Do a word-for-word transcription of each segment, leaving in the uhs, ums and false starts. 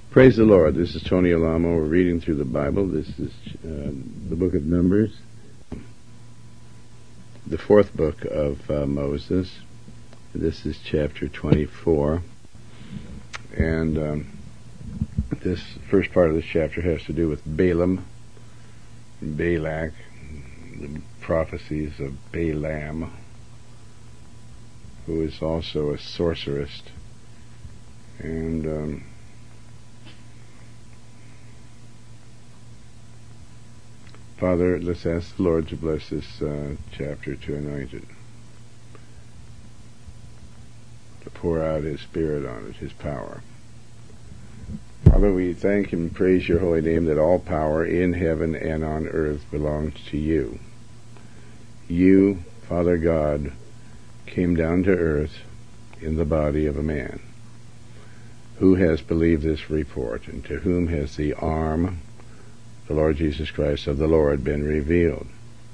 Praise the Lord. This is Tony Alamo. We're reading through the Bible. This is uh, the book of Numbers, the fourth book of uh, Moses. This is chapter twenty-four. And um, this first part of this chapter has to do with Balaam and Balak, the prophecies of Balaam, who is also a sorceress. And um, Father, let's ask the Lord to bless this uh, chapter, to anoint it, to pour out His Spirit on it, His power. Father, we thank and praise your holy name that all power in heaven and on earth belongs to you. You, Father God, came down to earth in the body of a man. Who has believed this report, and to whom has the arm, the Lord Jesus Christ of the Lord, been revealed?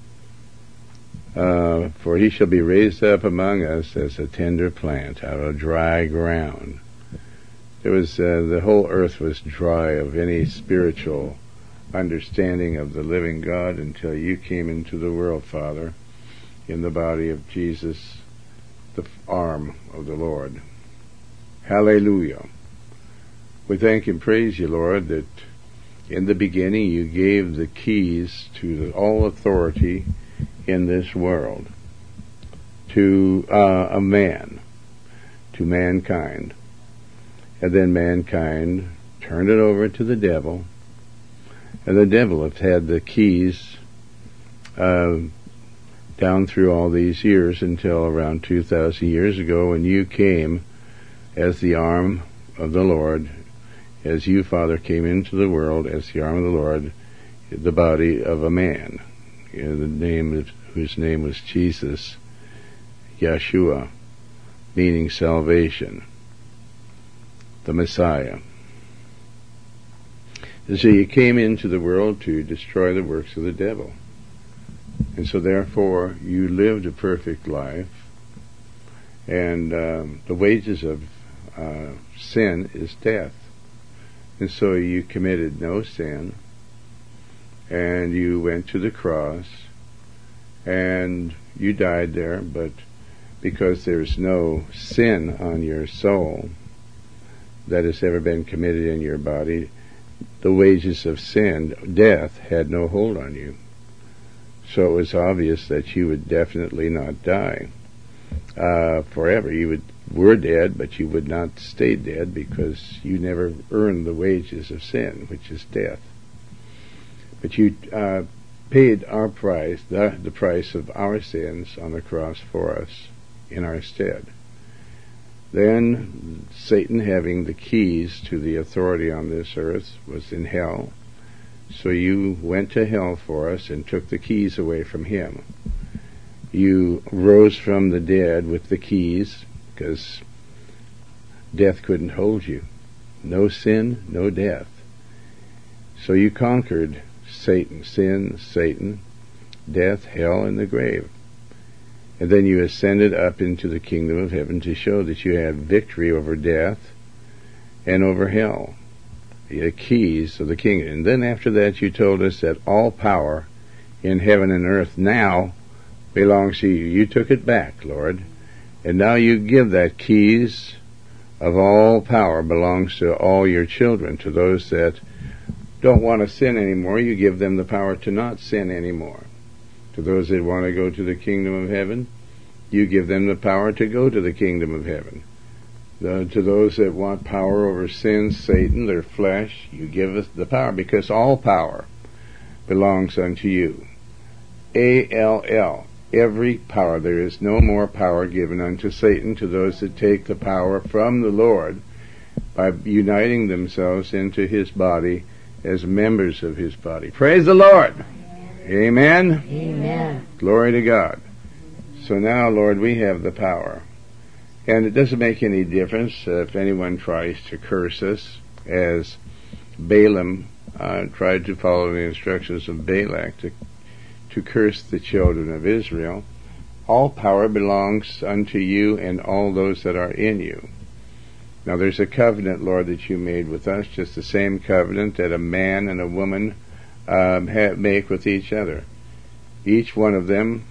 Uh, for he shall be raised up among us as a tender plant out of dry ground. There was uh, the whole earth was dry of any spiritual understanding of the living God until you came into the world, Father, in the body of Jesus, the arm of the Lord. Hallelujah. We thank and praise you, Lord, that in the beginning you gave the keys to the, all authority in this world to uh, a man, to mankind. And then mankind turned it over to the devil, and the devil has had the keys uh, down through all these years until around two thousand years ago, when you came as the arm of the Lord, as you, Father, came into the world as the arm of the Lord, the body of a man, you know, the name of, whose name was Jesus, Yeshua, meaning salvation, the Messiah. And so you came into the world to destroy the works of the devil. And so therefore you lived a perfect life, and um, the wages of uh, sin is death. And so you committed no sin, and you went to the cross, and you died there, but because there's no sin on your soul that has ever been committed in your body, the wages of sin, death, had no hold on you. So it was obvious that you would definitely not die uh, forever. You would were dead, but you would not stay dead, because you never earned the wages of sin, which is death. But you uh, paid our price, the, the price of our sins on the cross for us in our stead. Then Satan, having the keys to the authority on this earth, was in hell. So you went to hell for us and took the keys away from him. You rose from the dead with the keys, because death couldn't hold you. No sin, no death. So you conquered Satan, sin, Satan, death, hell, and the grave. And then you ascended up into the kingdom of heaven to show that you had victory over death and over hell, the keys of the kingdom. And then after that you told us that all power in heaven and earth now belongs to you. You took it back, Lord. And now you give that keys of all power belongs to all your children. To those that don't want to sin anymore, you give them the power to not sin anymore. To those that want to go to the kingdom of heaven, you give them the power to go to the kingdom of heaven. The, to those that want power over sin, Satan, their flesh, you give us the power, because all power belongs unto you. A L L. Every power. There is no more power given unto Satan. To those that take the power from the Lord by uniting themselves into his body as members of his body. Praise the Lord. Amen. Amen. Glory to God. So now, Lord, we have the power. And it doesn't make any difference uh, if anyone tries to curse us, as Balaam uh, tried to follow the instructions of Balak to to curse the children of Israel. All power belongs unto you and all those that are in you. Now there's a covenant, Lord, that you made with us, just the same covenant that a man and a woman um, ha- make with each other. Each one of them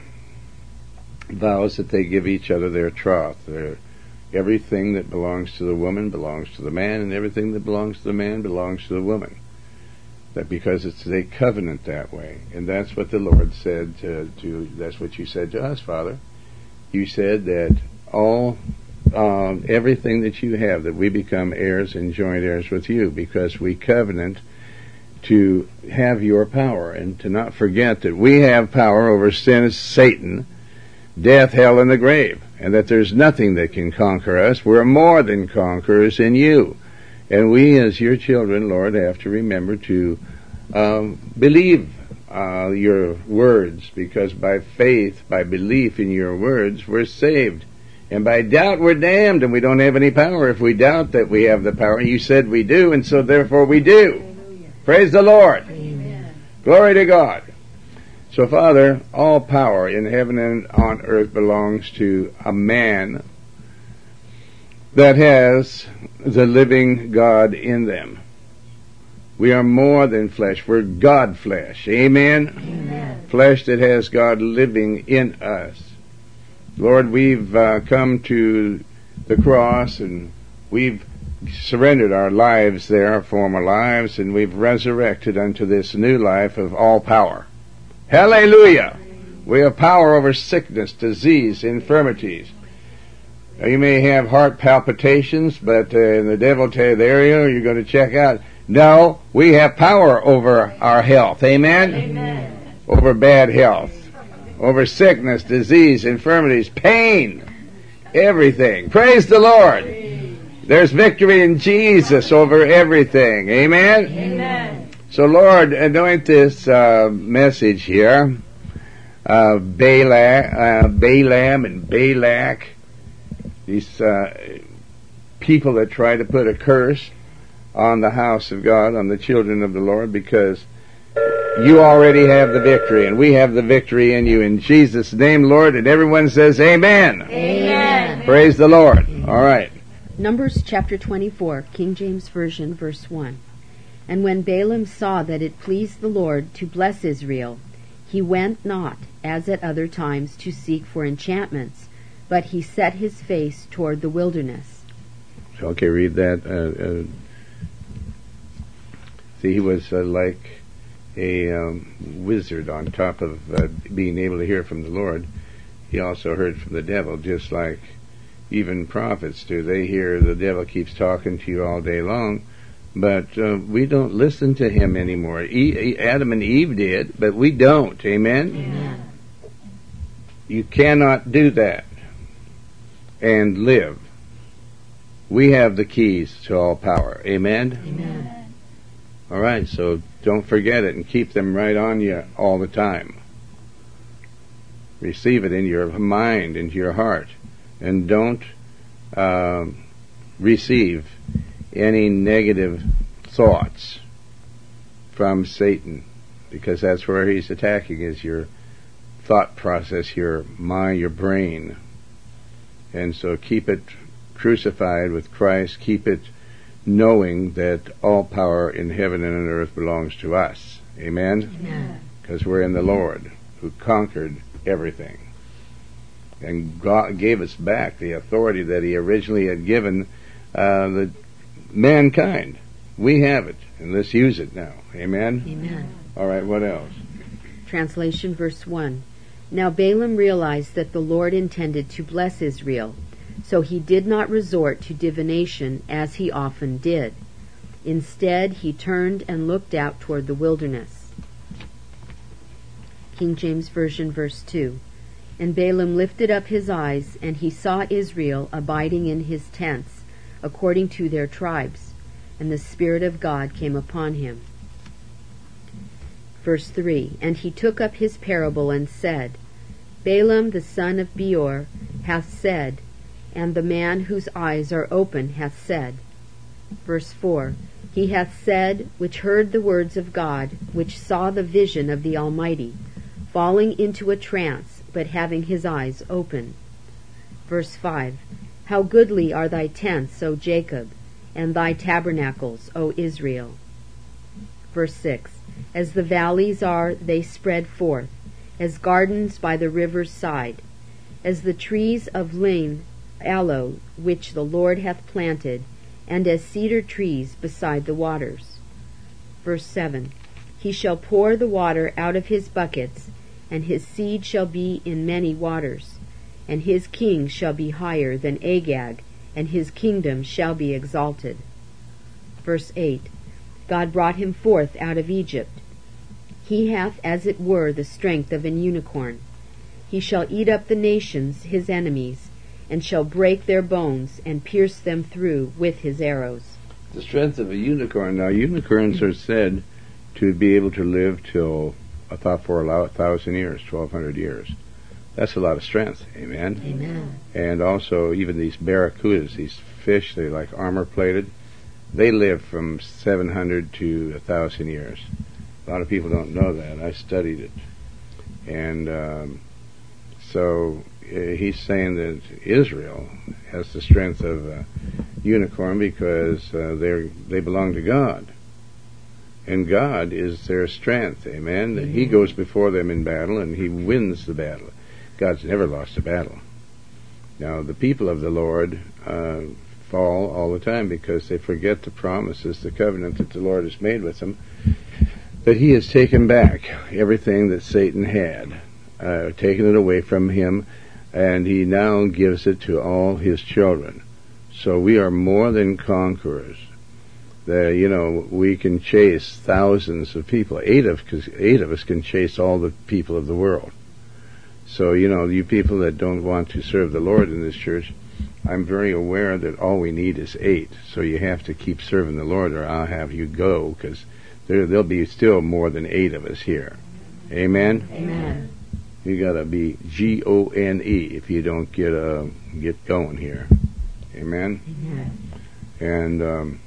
vows that they give each other their troth. Their, everything that belongs to the woman belongs to the man, and everything that belongs to the man belongs to the woman. That because it's a covenant that way. And that's what the Lord said to, to that's what you said to us, Father. You said that all Um, everything that you have, that we become heirs and joint heirs with you, because we covenant to have your power, and to not forget that we have power over sin, Satan, death, hell, and the grave, and that there's nothing that can conquer us. We're more than conquerors in you. And we, as your children, Lord, have to remember to um, believe uh, your words, because by faith, by belief in your words, we're saved. And by doubt, we're damned, and we don't have any power if we doubt that we have the power. You said we do, and so therefore we do. Hallelujah. Praise the Lord. Amen. Glory to God. So, Father, all power in heaven and on earth belongs to a man that has the living God in them. We are more than flesh. We're God flesh. Amen? Amen. Flesh that has God living in us. Lord, we've uh, come to the cross, and we've surrendered our lives there, our former lives, and we've resurrected unto this new life of all power. Hallelujah! We have power over sickness, disease, infirmities. Now, you may have heart palpitations, but uh, the devil tell you, there you are, you're going to check out. No, we have power over our health. Amen? Amen. Over bad health. Over sickness, disease, infirmities, pain, everything. Praise the Lord. There's victory in Jesus over everything. Amen? Amen. So, Lord, anoint this uh, message here. Uh, Bala, uh, Balaam and Balak, these uh, people that try to put a curse on the house of God, on the children of the Lord, because you already have the victory, and we have the victory in you. In Jesus' name, Lord, and everyone says amen. Amen. Praise the Lord. All right. Numbers chapter twenty-four, King James Version, verse one. And when Balaam saw that it pleased the Lord to bless Israel, he went not, as at other times, to seek for enchantments, but he set his face toward the wilderness. Okay, read that. Uh, uh, see, he was uh, like a um, wizard on top of uh, being able to hear from the Lord. He also heard from the devil, just like even prophets do. They hear the devil keeps talking to you all day long, but uh, we don't listen to him anymore. E- Adam and Eve did, but we don't. Amen? Amen. You cannot do that and live. We have the keys to all power. Amen? Amen. All right, so don't forget it and keep them right on you all the time. Receive it in your mind, into your heart, and don't uh, receive any negative thoughts from Satan, because that's where he's attacking, is your thought process, your mind, your brain. And so keep it crucified with Christ. Keep it knowing that all power in heaven and on earth belongs to us. Amen? Because we're in the Lord, who conquered everything. And God gave us back the authority that he originally had given uh, the mankind. We have it, and let's use it now. Amen? Amen. All right, what else? Translation, verse one. Now Balaam realized that the Lord intended to bless Israel, so he did not resort to divination as he often did. Instead, he turned and looked out toward the wilderness. King James Version, verse two. And Balaam lifted up his eyes, and he saw Israel abiding in his tents, according to their tribes, and the Spirit of God came upon him. Verse three. And he took up his parable and said, Balaam the son of Beor hath said, and the man whose eyes are open hath said. Verse four. He hath said, which heard the words of God, which saw the vision of the Almighty, falling into a trance, but having his eyes open. Verse five. How goodly are thy tents, O Jacob, and thy tabernacles, O Israel. Verse six. As the valleys are, they spread forth, as gardens by the river's side, as the trees of lign, aloe, which the Lord hath planted, and as cedar trees beside the waters. Verse seven. He shall pour the water out of his buckets, and his seed shall be in many waters, and his king shall be higher than Agag, and his kingdom shall be exalted. Verse eight. God brought him forth out of Egypt. He hath as it were the strength of an unicorn. He shall eat up the nations, his enemies, and shall break their bones, and pierce them through with his arrows. The strength of a unicorn. Now, unicorns are said to be able to live till, I thought, for a thousand years, twelve hundred years. That's a lot of strength. Amen? Amen. And also, even these barracudas, these fish, they're like armor-plated. They live from seven hundred to one thousand years. A lot of people don't know that. I studied it. And um, so uh, he's saying that Israel has the strength of a unicorn because uh, they they belong to God. And God is their strength. Amen? Mm-hmm. He goes before them in battle, and he wins the battle. God's never lost a battle. Now, the people of the Lord uh, fall all the time because they forget the promises, the covenant that the Lord has made with them, that he has taken back everything that Satan had, uh, taken it away from him, and he now gives it to all his children. So we are more than conquerors. The, you know, we can chase thousands of people. Eight of, cause eight of us can chase all the people of the world. So, you know, you people that don't want to serve the Lord in this church, I'm very aware that all we need is eight. So you have to keep serving the Lord, or I'll have you go, because there, there'll be still more than eight of us here. Amen? Amen. You gotta be G O N E if you don't get uh, get going here. Amen? Amen. And um,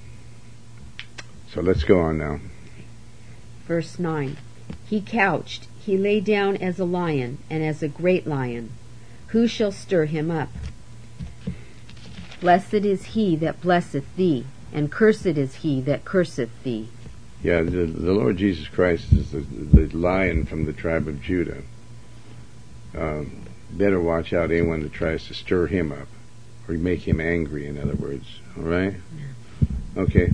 so let's go on now. Verse nine. He couched, he lay down as a lion, and as a great lion. Who shall stir him up? Blessed is he that blesseth thee, and cursed is he that curseth thee. Yeah, the, the Lord Jesus Christ is the, the lion from the tribe of Judah. Um, better watch out anyone that tries to stir him up, or make him angry, in other words. All right? Yeah. Okay.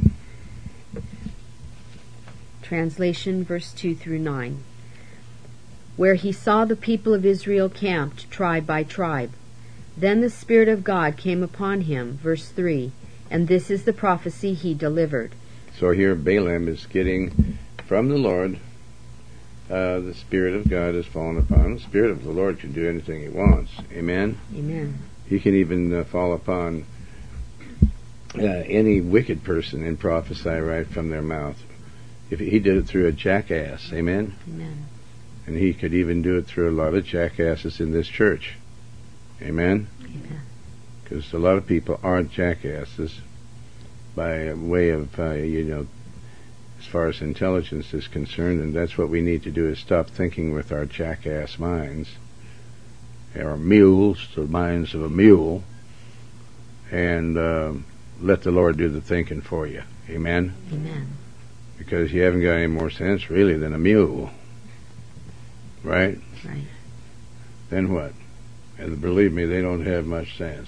Translation, verse two through nine. Where he saw the people of Israel camped, tribe by tribe. Then the Spirit of God came upon him, verse three, and this is the prophecy he delivered. So here Balaam is getting from the Lord, uh, the Spirit of God has fallen upon him. The Spirit of the Lord can do anything he wants. Amen? Amen. He can even uh, fall upon uh, any wicked person and prophesy right from their mouth. If he did it through a jackass. Amen? Amen. And he could even do it through a lot of jackasses in this church. Amen? Amen. Because a lot of people aren't jackasses by way of, uh, you know, as far as intelligence is concerned, and that's what we need to do, is stop thinking with our jackass minds, our mules, the minds of a mule, and uh, let the Lord do the thinking for you. Amen? Amen. Because you haven't got any more sense, really, than a mule. Right? Right. Then what? And believe me, they don't have much sense.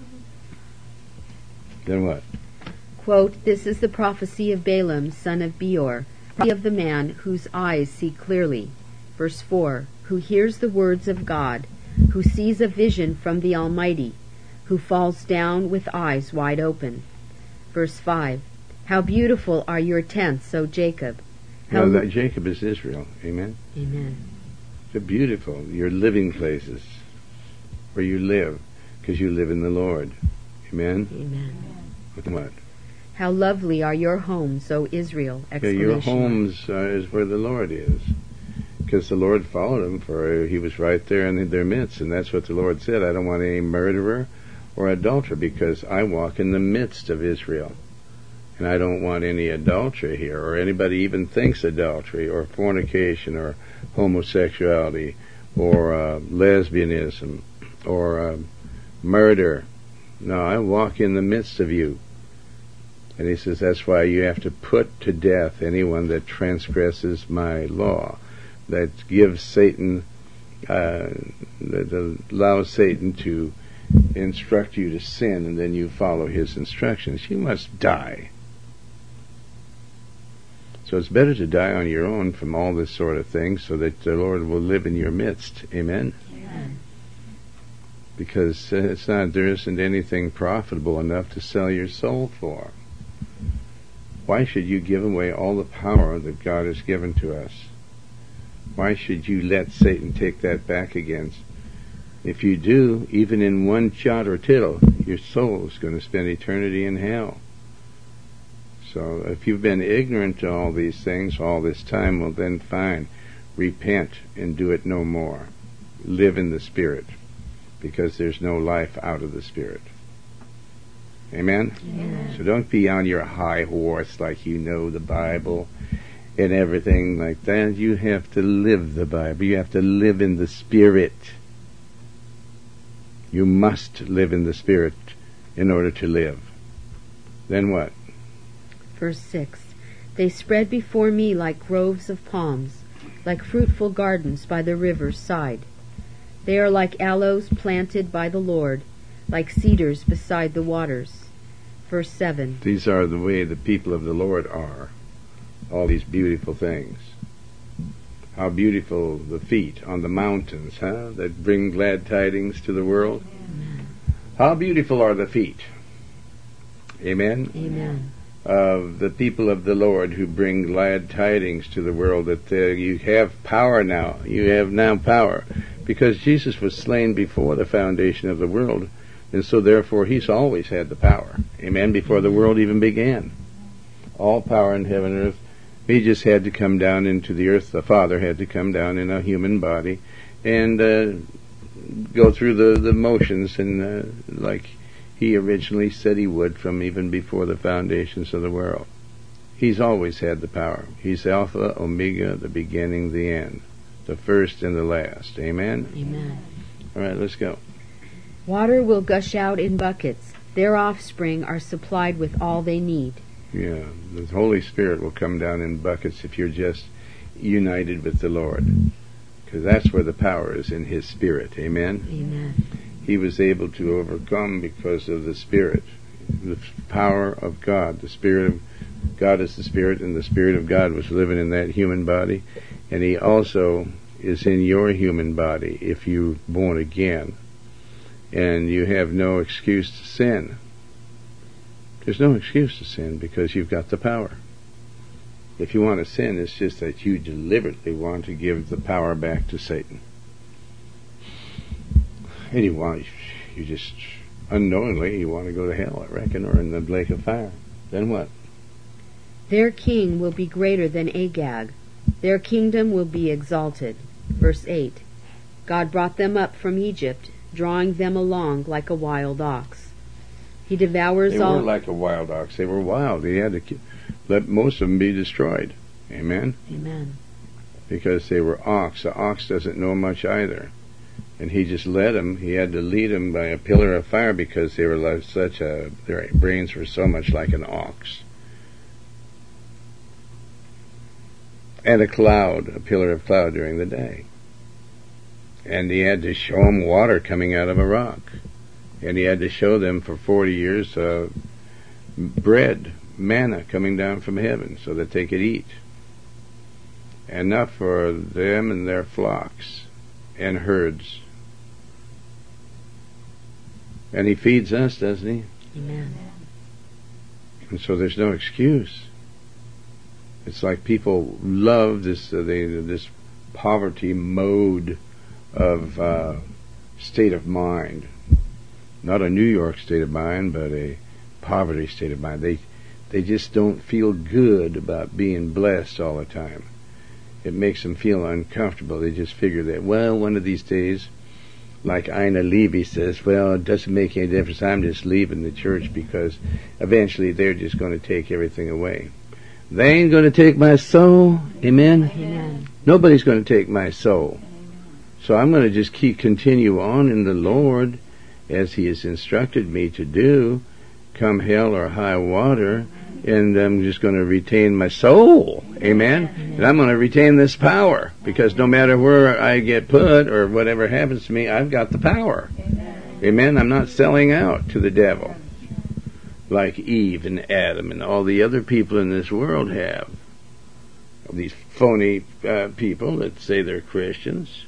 Then what? Quote, this is the prophecy of Balaam, son of Beor, of the man whose eyes see clearly. Verse four, who hears the words of God, who sees a vision from the Almighty, who falls down with eyes wide open. Verse five, how beautiful are your tents, O Jacob. How No, that Jacob is Israel. Amen? Amen. They're beautiful. Your living places, where you live, because you live in the Lord. Amen? Amen. With what? How lovely are your homes, O Israel! Yeah, Exclamation your mark. homes uh, is where the Lord is. Because the Lord followed them, for he was right there in their midst. And that's what the Lord said. I don't want any murderer or adulterer, because I walk in the midst of Israel. And I don't want any adultery here, or anybody even thinks adultery, or fornication, or homosexuality, or uh, lesbianism, or uh, murder, No, I walk in the midst of you. And he says that's why you have to put to death anyone that transgresses my law, that gives Satan, uh, that allows Satan to instruct you to sin, and then you follow his instructions. You must die. So it's better to die on your own from all this sort of thing so that the Lord will live in your midst. Amen? Amen. Because it's not, there isn't anything profitable enough to sell your soul for. Why should you give away all the power that God has given to us? Why should you let Satan take that back again? If you do, even in one jot or tittle, your soul is going to spend eternity in hell. So if you've been ignorant to all these things all this time, well then fine. Repent and do it no more. Live in the Spirit, because there's no life out of the Spirit. Amen? Amen. So don't be on your high horse like you know the Bible and everything like that. You have to live the Bible. You have to live in the Spirit. You must live in the Spirit in order to live. Then what? Verse six. They spread before me like groves of palms, like fruitful gardens by the river's side. They are like aloes planted by the Lord, like cedars beside the waters. Verse seven. These are the way the people of the Lord are. All these beautiful things. How beautiful the feet on the mountains, huh? That bring glad tidings to the world. Amen. How beautiful are the feet. Amen? Amen. Of the people of the Lord who bring glad tidings to the world, that uh, you have power now. You have now power. Because Jesus was slain before the foundation of the world, and so therefore he's always had the power. Amen? Before the world even began. All power in heaven and earth. He just had to come down into the earth. The Father had to come down in a human body and uh, go through the, the motions, and uh, like he originally said he would from even before the foundations of the world. He's always had the power. He's Alpha, Omega, the beginning, the end, the first and the last. Amen? Amen. All right, let's go. Water will gush out in buckets. Their offspring are supplied with all they need. Yeah, the Holy Spirit will come down in buckets if you're just united with the Lord. Because that's where the power is, in His Spirit. Amen? Amen. He was able to overcome because of the Spirit. The power of God. The Spirit of God is the Spirit, and the Spirit of God was living in that human body. And He also is in your human body if you're born again. And you have no excuse to sin. There's no excuse to sin because you've got the power. If you want to sin, it's just that you deliberately want to give the power back to Satan. And you want, you just unknowingly, you want to go to hell, I reckon, or in the lake of fire. Then what? Their king will be greater than Agag. Their kingdom will be exalted. Verse eight. God brought them up from Egypt, drawing them along like a wild ox. He devours they all... They were like a wild ox. They were wild. He had to ki- let most of them be destroyed. Amen? Amen. Because they were ox. The ox doesn't know much either. And he just led them. He had to lead them by a pillar of fire because they were like such a... Their brains were so much like an ox. And a cloud, a pillar of cloud during the day. And he had to show them water coming out of a rock. And he had to show them for forty years uh, bread, manna coming down from heaven so that they could eat. Enough for them and their flocks and herds. And he feeds us, doesn't he? Amen. And so there's no excuse. It's like people love this uh, they, this poverty mode of uh, state of mind. Not a New York state of mind, but a poverty state of mind. They they just don't feel good about being blessed all the time. It makes them feel uncomfortable. They just figure that, well, one of these days, like Ina Levy says, well, it doesn't make any difference. I'm just leaving the church because eventually they're just going to take everything away. They ain't going to take my soul. Amen? Amen. Nobody's going to take my soul. So I'm going to just keep continue on in the Lord. as he has instructed me to do, come hell or high water, and I'm just going to retain my soul. Amen? Amen. And I'm going to retain this power, because no matter where I get put or whatever happens to me, I've got the power. Amen. Amen? I'm not selling out to the devil like Eve and Adam and all the other people in this world have. These phony uh, people that say they're Christians.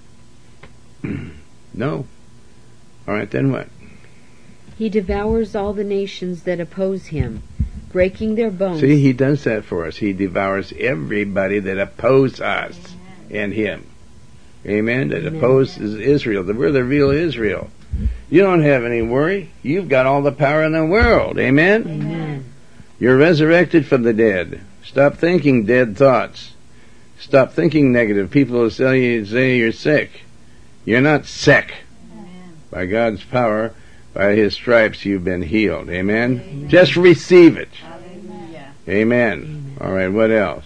No. All right, then what? He devours all the nations that oppose him, breaking their bones. See, he does that for us. He devours everybody that opposes us and him. Amen? That Amen. Opposes Israel. We're the real Israel. You don't have any worry. You've got all the power in the world. Amen? Amen. You're resurrected from the dead. Stop thinking dead thoughts. Stop thinking negative. People will say, you, say you're sick. You're not sick. Amen. By God's power, by His stripes, you've been healed. Amen? Amen. Just receive it. Amen. Amen. Amen. All right, what else?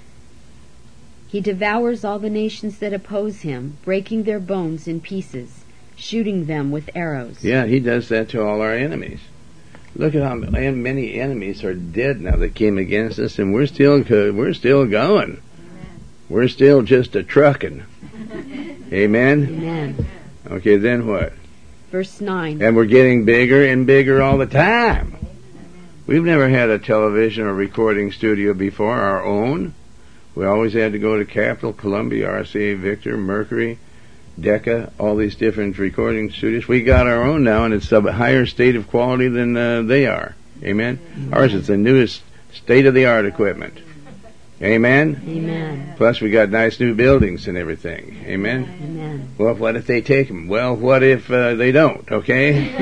He devours all the nations that oppose him, breaking their bones in pieces, shooting them with arrows. Yeah, he does that to all our enemies. Look at how many enemies are dead now that came against us, and we're still we're still going. Amen. We're still just a trucking. Amen? Amen. Okay, then what? Verse nine. And we're getting bigger and bigger all the time. We've never had a television or recording studio before, our own. We always had to go to Capitol, Columbia, R C A Victor, Mercury, Decca, all these different recording studios. We got our own now, and it's of a higher state of quality than uh, they are. Amen? Amen? Ours is the newest state-of-the-art equipment. Amen? Amen. Plus, we got nice new buildings and everything. Amen? Amen. Well, what if they take them? Well, what if uh, they don't, okay?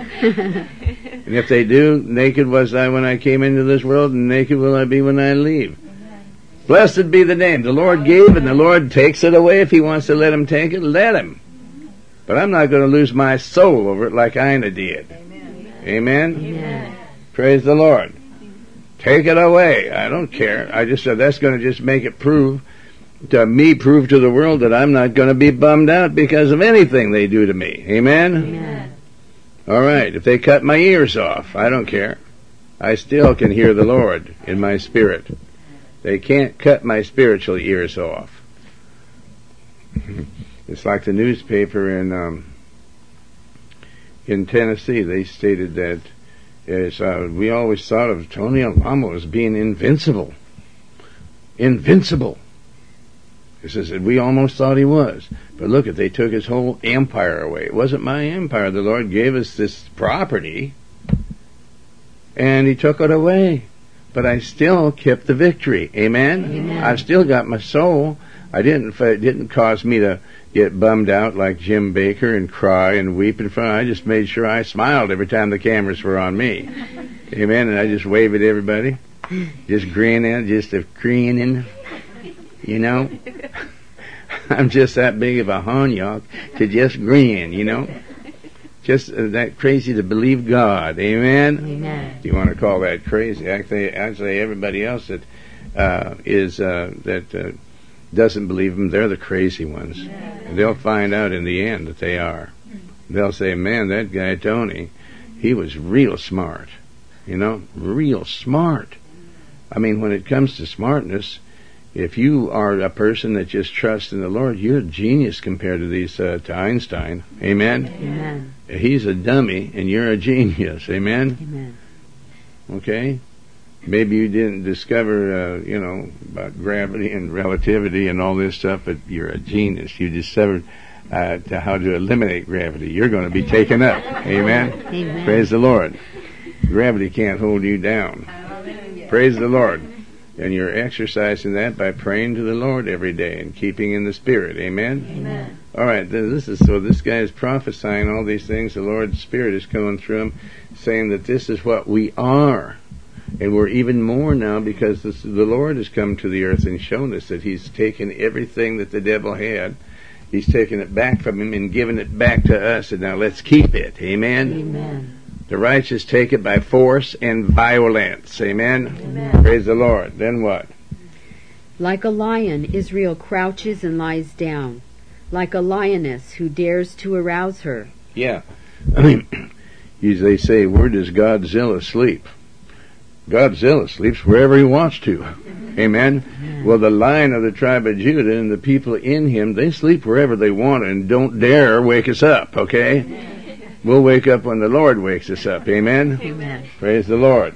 And if they do, naked was I when I came into this world, and naked will I be when I leave. Blessed be the name. The Lord gave, and the Lord takes it away. If He wants to let Him take it, let Him. But I'm not going to lose my soul over it like Ina did. Amen? Amen? Amen. Praise the Lord. Take it away. I don't care. I just said that's going to just make it prove, to me, prove to the world that I'm not going to be bummed out because of anything they do to me. Amen? Amen. All right. If they cut my ears off, I don't care. I still can hear the Lord in my spirit. They can't cut my spiritual ears off. It's like the newspaper in um, in Tennessee. They stated that is, uh, we always thought of Tony Alamo as being invincible. Invincible. It says that we almost thought he was. But look, if they took his whole empire away. It wasn't my empire. The Lord gave us this property, and He took it away. But I still kept the victory. Amen? Amen. I've still got my soul. I didn't. It didn't cause me to get bummed out like Jim Baker and cry and weep in front. I just made sure I smiled every time the cameras were on me. Amen. And I just wave at everybody, just grinning, just a grinning. You know, I'm just that big of a honyak to just grin. You know. Just uh, that crazy to believe God. Amen? Amen. If you want to call that crazy. Actually, actually everybody else that uh, is uh, that uh, doesn't believe Him, they're the crazy ones. Amen. And they'll find out in the end that they are. They'll say, man, that guy Tony, he was real smart. You know, real smart. I mean, when it comes to smartness, if you are a person that just trusts in the Lord, you're a genius compared to these uh, to Einstein. Amen? Amen. He's a dummy, and you're a genius. Amen? Amen. Okay? Maybe you didn't discover, uh, you know, about gravity and relativity and all this stuff, but you're a genius. You discovered uh, to how to eliminate gravity. You're going to be taken up. Amen? Amen. Praise the Lord. Gravity can't hold you down. Praise the Lord. And you're exercising that by praying to the Lord every day and keeping in the Spirit. Amen? Amen. All right, this is so this guy is prophesying all these things. The Lord's Spirit is coming through him, saying that this is what we are. And we're even more now because this, the Lord has come to the earth and shown us that He's taken everything that the devil had. He's taken it back from Him and given it back to us. And now let's keep it. Amen? Amen. The righteous take it by force and violence. Amen? Amen. Praise the Lord. Then what? Like a lion, Israel crouches and lies down, like a lioness who dares to arouse her. Yeah. I mean, you, they say, where does Godzilla sleep? Godzilla sleeps wherever he wants to. Amen? Well, the Lion of the tribe of Judah and the people in him, they sleep wherever they want and don't dare wake us up, okay? We'll wake up when the Lord wakes us up. Amen? Amen. Praise the Lord.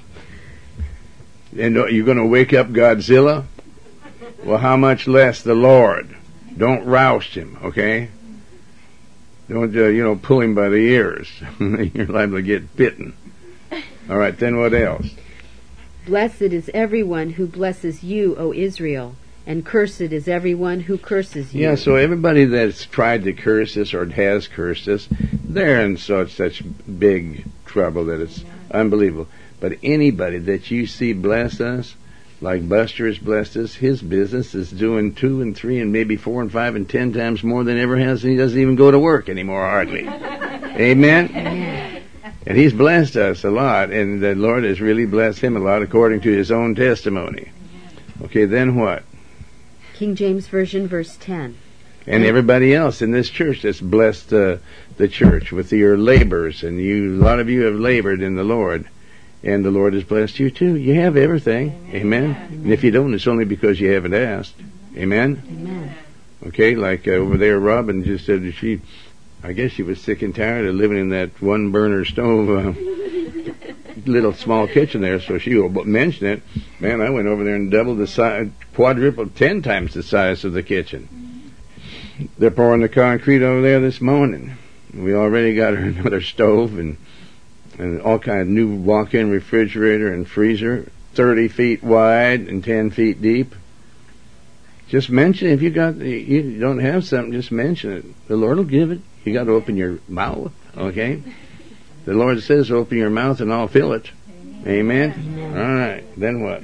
And you're going to wake up Godzilla? Well, how much less the Lord? Don't roust him, okay? Don't, uh, you know, pull him by the ears. You're liable to get bitten. All right, then what else? Blessed is everyone who blesses you, O Israel, and cursed is everyone who curses you. Yeah, so everybody that's tried to curse us or has cursed us, they're in such such big trouble that it's unbelievable. But anybody that you see bless us, like Buster has blessed us, his business is doing two and three and maybe four and five and ten times more than ever has, and he doesn't even go to work anymore, hardly. Amen? Amen. And he's blessed us a lot, and the Lord has really blessed him a lot according to his own testimony. Okay, then what? King James Version, verse ten. And everybody else in this church that's blessed uh, the church with your labors, and you, a lot of you have labored in the Lord, and the Lord has blessed you too. You have everything. Amen. Amen. And if you don't, it's only because you haven't asked. Amen. Amen. Okay, like uh, over there, Robin just said that she, I guess she was sick and tired of living in that one burner stove, uh, little small kitchen there, so she mentioned it. Man, I went over there and doubled the size, quadrupled, ten times the size of the kitchen. They're pouring the concrete over there this morning. We already got her another stove and and all kind of new walk-in refrigerator and freezer, thirty feet wide and ten feet deep. Just mention it. If you got, you don't have something, just mention it. The Lord will give it. You got to open your mouth, okay? The Lord says, open your mouth and I'll fill it. Amen? Amen. All right. Then what?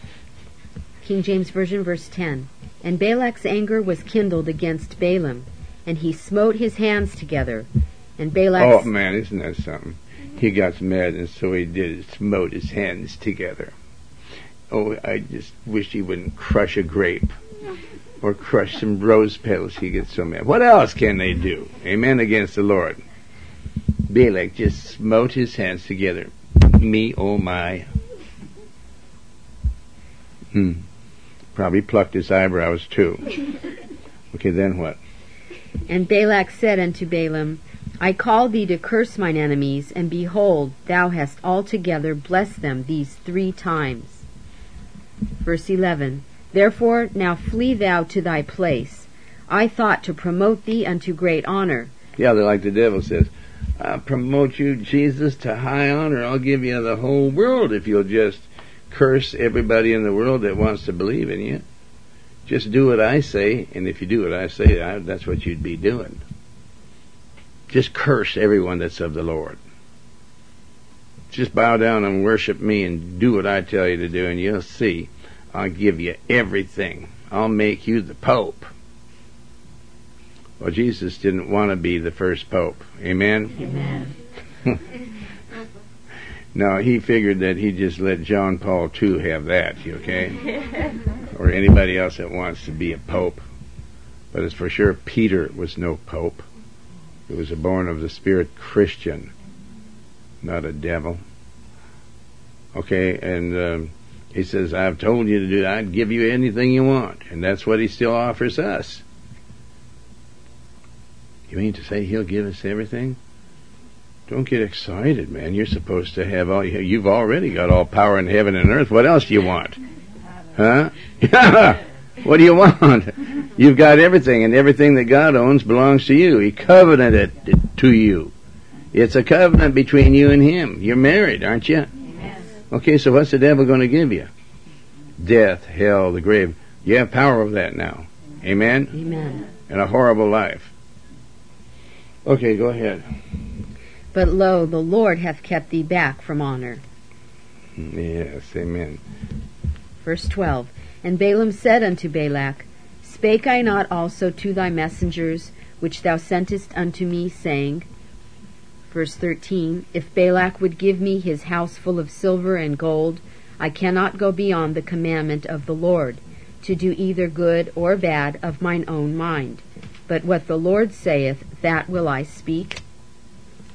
King James Version, verse ten. And Balak's anger was kindled against Balaam, and he smote his hands together. And Balak's... Oh, man, isn't that something? He got mad, and so he did, smote his hands together. Oh, I just wish he wouldn't crush a grape or crush some rose petals. He gets so mad. What else can they do? Amen, against the Lord. Balak just smote his hands together. Me, oh my. Hmm. Probably plucked his eyebrows too. Okay, then what? And Balak said unto Balaam, I call thee to curse mine enemies, and behold, thou hast altogether blessed them these three times. Verse eleven. Therefore now flee thou to thy place. I thought to promote thee unto great honor. Yeah, they're like the devil says, I'll promote you, Jesus, to high honor. I'll give you the whole world if you'll just curse everybody in the world that wants to believe in you. Just do what I say, and if you do what I say, I, that's what you'd be doing. Just curse everyone that's of the Lord. Just bow down and worship me and do what I tell you to do, and you'll see I'll give you everything. I'll make you the Pope. Well, Jesus didn't want to be the first Pope. Amen? Amen. No, he figured that he'd just let John Paul the Second have that, okay? Or anybody else that wants to be a Pope. But it's for sure Peter was no Pope. He was a born of the Spirit Christian, not a devil. Okay, and um, he says, I've told you to do that. I'd give you anything you want. And that's what he still offers us. You mean to say he'll give us everything? Don't get excited, man. You're supposed to have all, you've already got all power in heaven and earth. What else do you want? Huh? Yeah. What do you want? You've got everything, and everything that God owns belongs to you. He covenanted it to you. It's a covenant between you and Him. You're married, aren't you? Yes. Okay, so what's the devil going to give you? Death, hell, the grave. You have power over that now. Amen? Amen. And a horrible life. Okay, go ahead. But lo, the Lord hath kept thee back from honor. Yes, amen. Verse twelve. And Balaam said unto Balak, Spake I not also to thy messengers, which thou sentest unto me, saying, verse thirteen, If Balak would give me his house full of silver and gold, I cannot go beyond the commandment of the Lord, to do either good or bad of mine own mind. But what the Lord saith, that will I speak.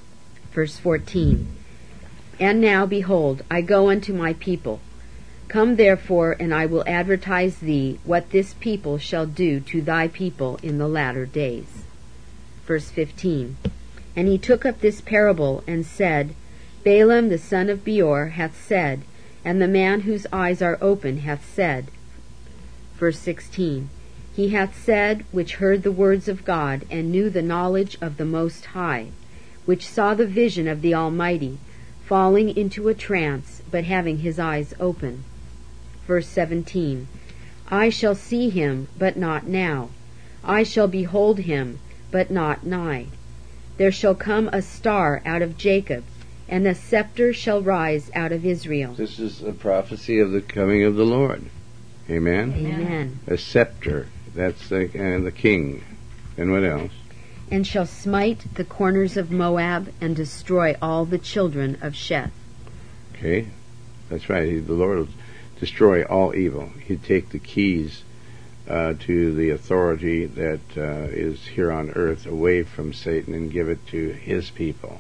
Verse fourteen. And now, behold, I go unto my people. Come therefore, and I will advertise thee what this people shall do to thy people in the latter days. Verse fifteen. And he took up this parable, and said, Balaam the son of Beor hath said, and the man whose eyes are open hath said. Verse sixteen. He hath said, which heard the words of God, and knew the knowledge of the Most High, which saw the vision of the Almighty, falling into a trance, but having his eyes open. Verse seventeen. I shall see him, but not now. I shall behold him, but not nigh. There shall come a star out of Jacob, and a scepter shall rise out of Israel. This is a prophecy of the coming of the Lord. Amen? Amen. A scepter. That's the, uh, the king. And what else? And shall smite the corners of Moab, and destroy all the children of Sheth. Okay. That's right. He, the Lord will destroy all evil. He'd take the keys uh, to the authority that uh, is here on earth away from Satan and give it to his people.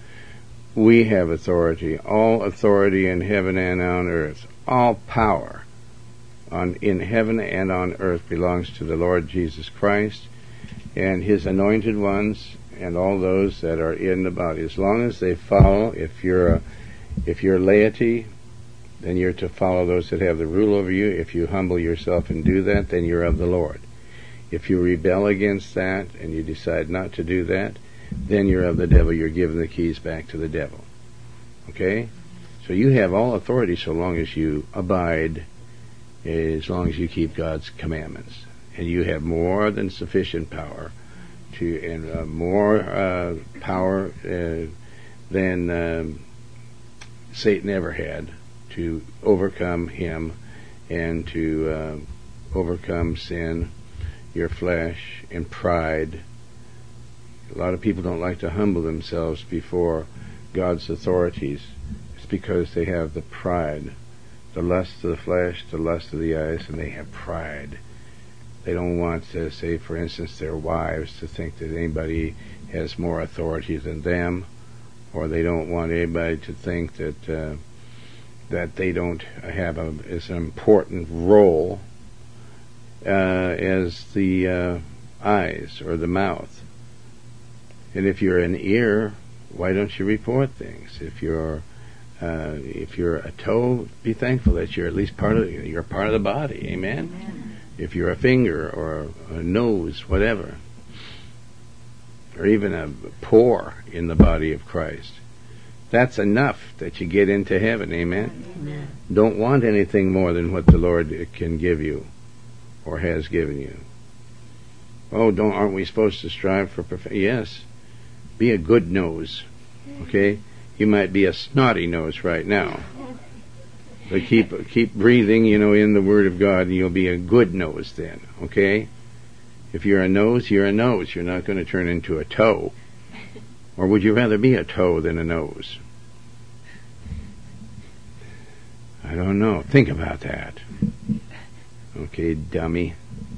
We have authority, all authority in heaven and on earth. All power on in heaven and on earth belongs to the Lord Jesus Christ and his anointed ones and all those that are in the body. As long as they follow, if you're a, if you're laity, then you're to follow those that have the rule over you. If you humble yourself and do that, then you're of the Lord. If you rebel against that and you decide not to do that, then you're of the devil. You're giving the keys back to the devil. Okay? So you have all authority so long as you abide, as long as you keep God's commandments. And you have more than sufficient power to, and uh, more uh, power uh, than um, Satan ever had to overcome him and to uh, overcome sin, your flesh, and pride. A lot of people don't like to humble themselves before God's authorities. It's because they have the pride, the lust of the flesh, the lust of the eyes, and they have pride. They don't want to, say, for instance, their wives to think that anybody has more authority than them, or they don't want anybody to think that uh, that they don't have a, as an important role uh, as the uh, eyes or the mouth. And if you're an ear, why don't you report things? If you're uh, if you're a toe, be thankful that you're at least part of you're part of the body. Amen. Amen. If you're a finger or a nose, whatever, or even a pore in the body of Christ, that's enough that you get into heaven. Amen. Amen. Don't want anything more than what the Lord can give you or has given you. Oh, don't aren't we supposed to strive for perfection? Yes. Be a good nose. Okay? You might be a snotty nose right now. But keep keep breathing, you know, in the Word of God, and you'll be a good nose then. Okay? If you're a nose, you're a nose. You're not going to turn into a toe. Or would you rather be a toe than a nose? I don't know. Think about that. Okay, dummy.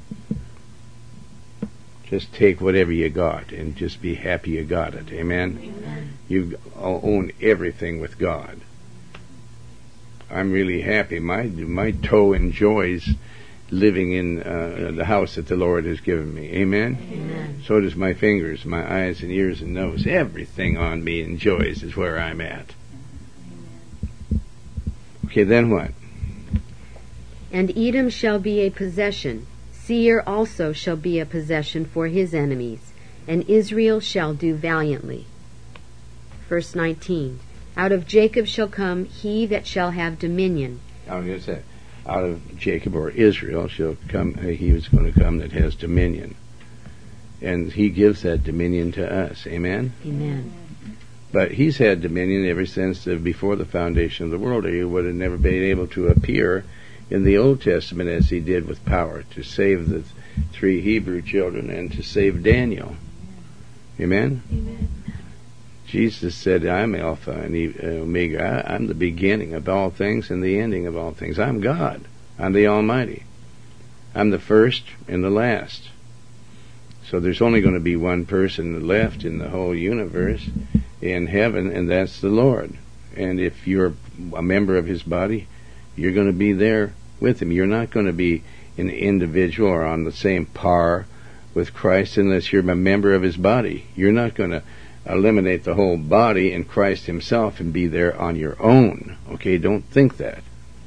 Just take whatever you got and just be happy you got it. Amen? Amen. You own everything with God. I'm really happy. My my toe enjoys living in uh, the house that the Lord has given me. Amen? Amen? So does my fingers, my eyes and ears and nose. Everything on me enjoys is where I'm at. Okay, then what? And Edom shall be a possession. Seir also shall be a possession for his enemies, and Israel shall do valiantly. Verse nineteen. Out of Jacob shall come he that shall have dominion. I was going to say, out of Jacob or Israel shall come, uh, he was going to come that has dominion. And he gives that dominion to us. Amen? Amen. But he's had dominion ever since the, before the foundation of the world. He would have never been able to appear in the Old Testament as he did with power to save the three Hebrew children and to save Daniel. Amen? Amen. Jesus said, I'm Alpha and Omega. I'm the beginning of all things and the ending of all things. I'm God. I'm the Almighty. I'm the first and the last. So there's only going to be one person left in the whole universe, in heaven, and that's the Lord. And if you're a member of his body, you're going to be there with him. You're not going to be an individual or on the same par with Christ unless you're a member of his body. You're not going to eliminate the whole body and Christ himself and be there on your own. Okay, don't think that.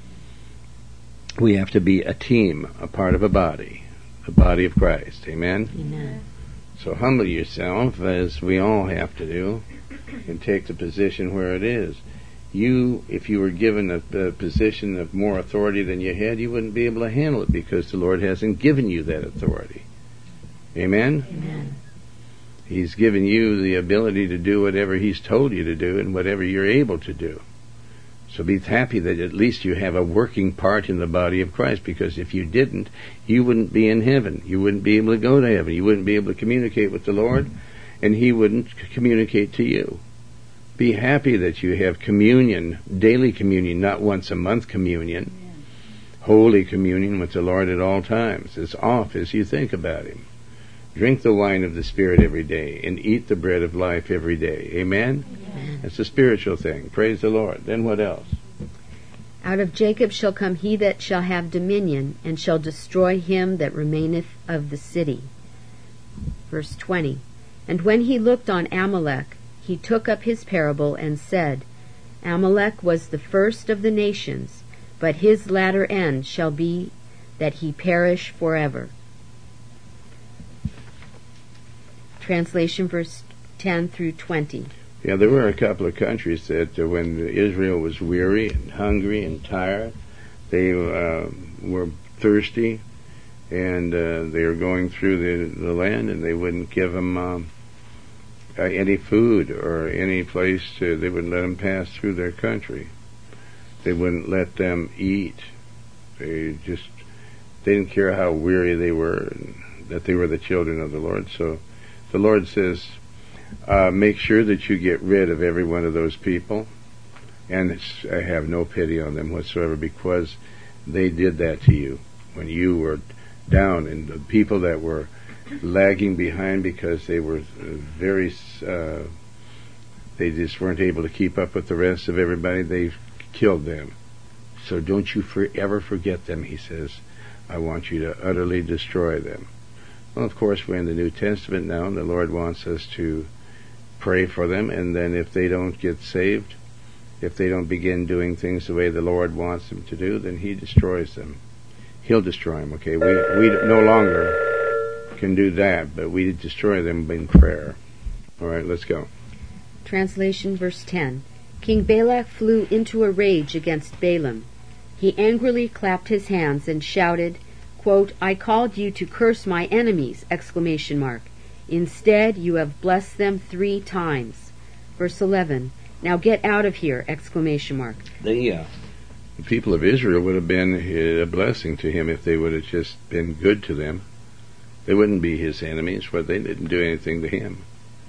We have to be a team, a part of a body, the body of Christ. Amen? Amen. So humble yourself, as we all have to do, and take the position where it is. You, if you were given a, a position of more authority than you had, you wouldn't be able to handle it because the Lord hasn't given you that authority. Amen? Amen. He's given you the ability to do whatever he's told you to do and whatever you're able to do. So be happy that at least you have a working part in the body of Christ, because if you didn't, you wouldn't be in heaven. You wouldn't be able to go to heaven. You wouldn't be able to communicate with the Lord, and he wouldn't communicate to you. Be happy that you have communion, daily communion, not once a month communion, Amen. Holy communion with the Lord at all times, as oft as you think about him. Drink the wine of the Spirit every day, and eat the bread of life every day. Amen? Amen. That's a spiritual thing. Praise the Lord. Then what else? Out of Jacob shall come he that shall have dominion, and shall destroy him that remaineth of the city. Verse twenty. And when he looked on Amalek, he took up his parable and said, Amalek was the first of the nations, but his latter end shall be that he perish forever. Translation verse ten through twenty. Yeah, there were a couple of countries that uh, when Israel was weary and hungry and tired, they uh, were thirsty, and uh, they were going through the, the land, and they wouldn't give them um, uh, any food or any place to, they wouldn't let them pass through their country. They wouldn't let them eat. They just, they didn't care how weary they were, and that they were the children of the Lord. So the Lord says, uh, make sure that you get rid of every one of those people, and it's, I have no pity on them whatsoever, because they did that to you when you were down. And the people that were lagging behind because they were very, uh, they just weren't able to keep up with the rest of everybody, they killed them. So don't you for, ever forget them, he says. I want you to utterly destroy them. Well, of course, we're in the New Testament now, and the Lord wants us to pray for them, and then if they don't get saved, if they don't begin doing things the way the Lord wants them to do, then he destroys them. He'll destroy them, okay? We, we no longer can do that, but we destroy them in prayer. All right, let's go. Translation verse ten. King Balak flew into a rage against Balaam. He angrily clapped his hands and shouted, quote, I called you to curse my enemies, exclamation mark. Instead, you have blessed them three times. Verse eleven. Now get out of here, exclamation mark. The, uh, the people of Israel would have been a blessing to him if they would have just been good to them. They wouldn't be his enemies, but they didn't do anything to him.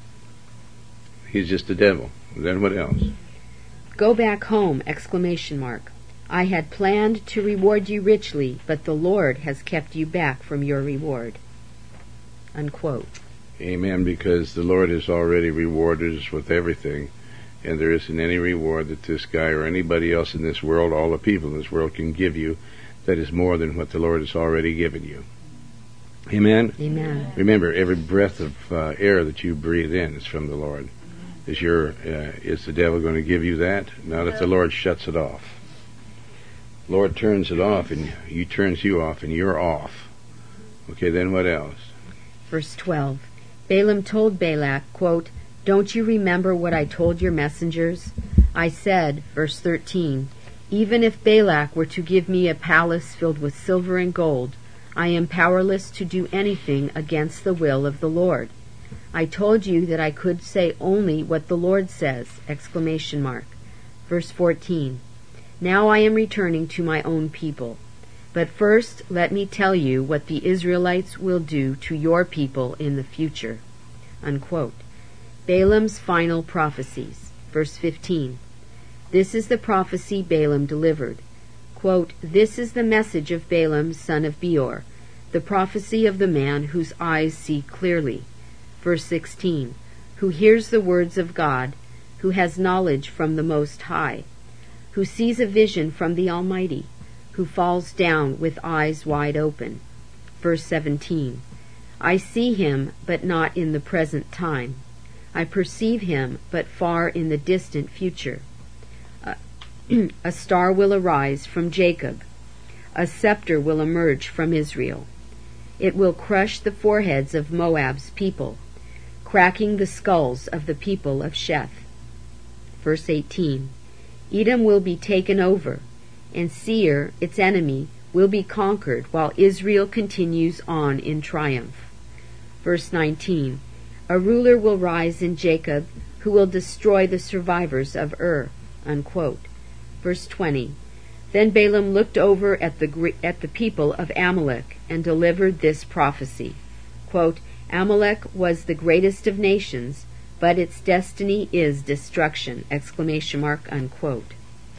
He's just the devil. Then what else? Go back home, exclamation mark. I had planned to reward you richly, but the Lord has kept you back from your reward. Unquote. Amen, because the Lord has already rewarded us with everything, and there isn't any reward that this guy or anybody else in this world, all the people in this world, can give you that is more than what the Lord has already given you. Amen? Amen. Remember, every breath of uh, air that you breathe in is from the Lord. Is your uh, is the devil going to give you that? Not if the Lord shuts it off. Lord turns it off, and he turns you off, and you're off. Okay, then what else? Verse twelve. Balaam told Balak, quote, Don't you remember what I told your messengers? I said, verse thirteen, Even if Balak were to give me a palace filled with silver and gold, I am powerless to do anything against the will of the Lord. I told you that I could say only what the Lord says, exclamation mark. Verse fourteen. Now I am returning to my own people. But first let me tell you what the Israelites will do to your people in the future. Unquote. Balaam's final prophecies. Verse fifteen. This is the prophecy Balaam delivered. Quote, This is the message of Balaam, son of Beor, the prophecy of the man whose eyes see clearly. Verse sixteen. Who hears the words of God, who has knowledge from the Most High, who sees a vision from the Almighty, who falls down with eyes wide open. Verse seventeen. I see him, but not in the present time. I perceive him, but far in the distant future. Uh, a star will arise from Jacob. A scepter will emerge from Israel. It will crush the foreheads of Moab's people, cracking the skulls of the people of Sheth. Verse eighteen. Edom will be taken over, and Seir, its enemy, will be conquered, while Israel continues on in triumph. Verse nineteen. A ruler will rise in Jacob, who will destroy the survivors of Ur. Unquote. Verse twenty. Then Balaam looked over at the at the people of Amalek and delivered this prophecy. Quote, Amalek was the greatest of nations, but its destiny is destruction. Exclamation mark. Unquote.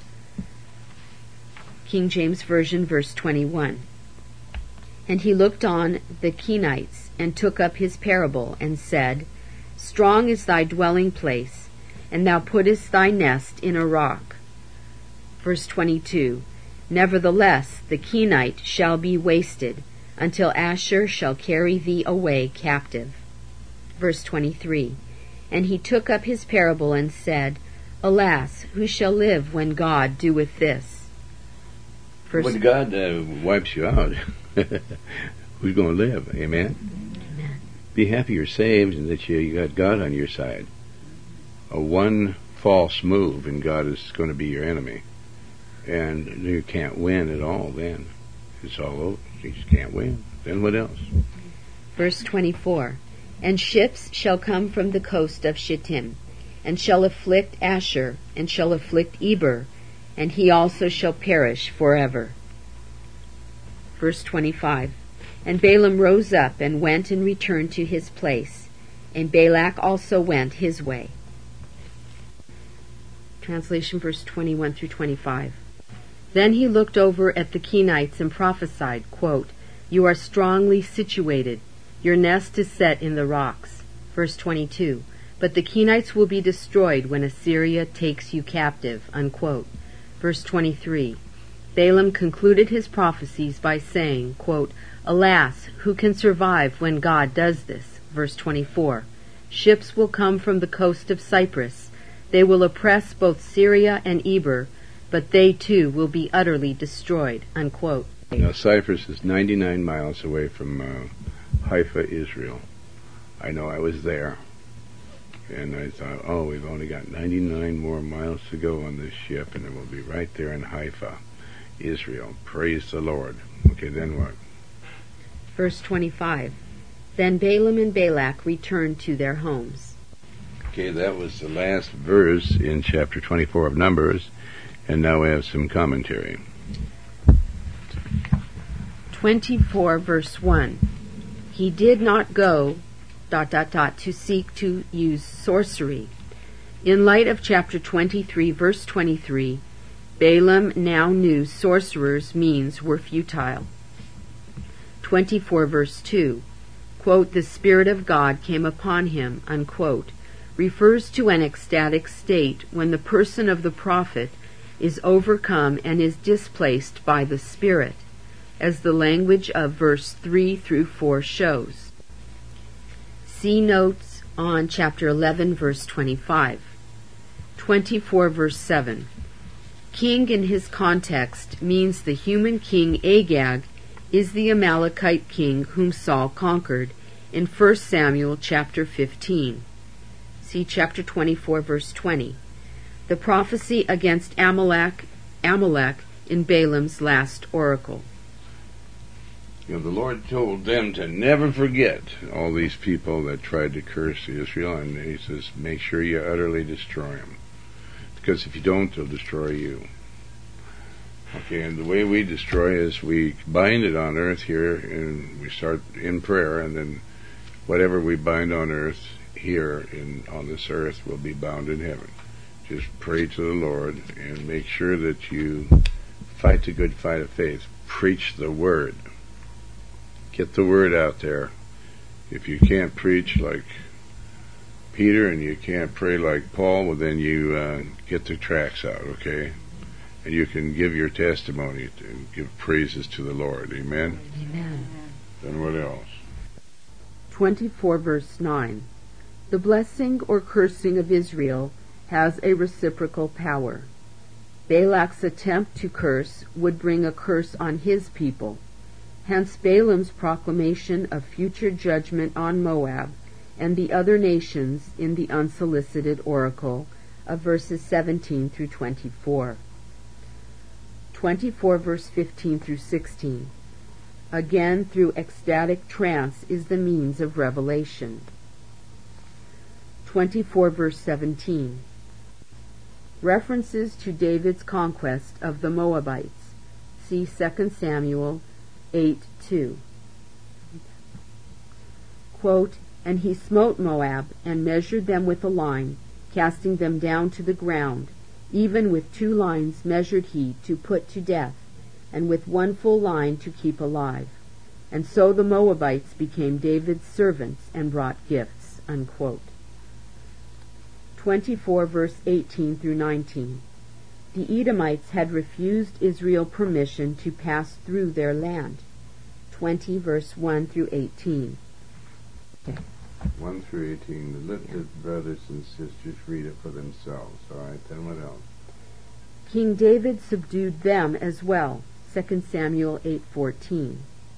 King James Version, verse twenty-one. And he looked on the Kenites, and took up his parable, and said, Strong is thy dwelling place, and thou puttest thy nest in a rock. Verse twenty-two. Nevertheless the Kenite shall be wasted, until Asshur shall carry thee away captive. Verse twenty-three. And he took up his parable, and said, Alas, who shall live when God doeth this? Verse when God uh, wipes you out, who's going to live? Amen? Amen. Be happy you're saved and that you, you got God on your side. A one false move and God is going to be your enemy. And you can't win at all then. It's all over. You just can't win. Then what else? Verse twenty-four. And ships shall come from the coast of Shittim, and shall afflict Asshur, and shall afflict Eber, and he also shall perish forever. Verse twenty-five. And Balaam rose up, and went and returned to his place, and Balak also went his way. Translation verse twenty-one through twenty-five. Then he looked over at the Kenites and prophesied, quote, You are strongly situated. Your nest is set in the rocks. Verse twenty-two. But the Kenites will be destroyed when Assyria takes you captive. Unquote. Verse twenty-three. Balaam concluded his prophecies by saying, quote, Alas, who can survive when God does this? Verse twenty-four. Ships will come from the coast of Cyprus. They will oppress both Syria and Eber, but they too will be utterly destroyed. Unquote. Now Cyprus is ninety-nine miles away from uh, Haifa, Israel. I know, I was there. And I thought, oh, we've only got ninety-nine more miles to go on this ship, and it will be right there in Haifa, Israel. Praise the Lord. Okay, then what? Verse twenty-five. Then Balaam and Balak returned to their homes. Okay, that was the last verse in chapter twenty-four of Numbers, and now we have some commentary. twenty-four, verse one. He did not go, dot, dot, dot, to seek to use sorcery. In light of chapter twenty-three, verse twenty-three, Balaam now knew sorcerers' means were futile. twenty-four, verse two, quote, the Spirit of God came upon him, unquote, refers to an ecstatic state when the person of the prophet is overcome and is displaced by the Spirit, as the language of verse three through four shows. See notes on chapter eleven, verse twenty-five. twenty-four, verse seven. King in his context means the human king Agag is the Amalekite king whom Saul conquered in First Samuel chapter fifteen. See chapter twenty-four, verse twenty. The prophecy against Amalek, Amalek in Balaam's last oracle. You know, the Lord told them to never forget all these people that tried to curse Israel, and he says, make sure you utterly destroy them. Because if you don't, they'll destroy you. Okay, and the way we destroy is we bind it on earth here, and we start in prayer, and then whatever we bind on earth here in on this earth will be bound in heaven. Just pray to the Lord, and make sure that you fight the good fight of faith. Preach the word. Get the word out there. If you can't preach like Peter and you can't pray like Paul, well then you uh, get the tracts out, okay? And you can give your testimony to give praises to the Lord. Amen? Amen. Then what else? twenty-four verse nine. The blessing or cursing of Israel has a reciprocal power. Balak's attempt to curse would bring a curse on his people. Hence Balaam's proclamation of future judgment on Moab and the other nations in the unsolicited oracle of verses seventeen through twenty-four. twenty-four verse fifteen through sixteen. Again, through ecstatic trance is the means of revelation. twenty-four verse seventeen. References to David's conquest of the Moabites. See Second Samuel eight two. Quote, and he smote Moab, and measured them with a line, casting them down to the ground. Even with two lines measured he to put to death, and with one full line to keep alive. And so the Moabites became David's servants and brought gifts. Unquote. twenty-four verse eighteen through nineteen. The Edomites had refused Israel permission to pass through their land. twenty verse one through eighteen. Okay. one through eighteen. Let the brothers and sisters read it for themselves. All right, then what else? King David subdued them as well. Second Samuel eight fourteen.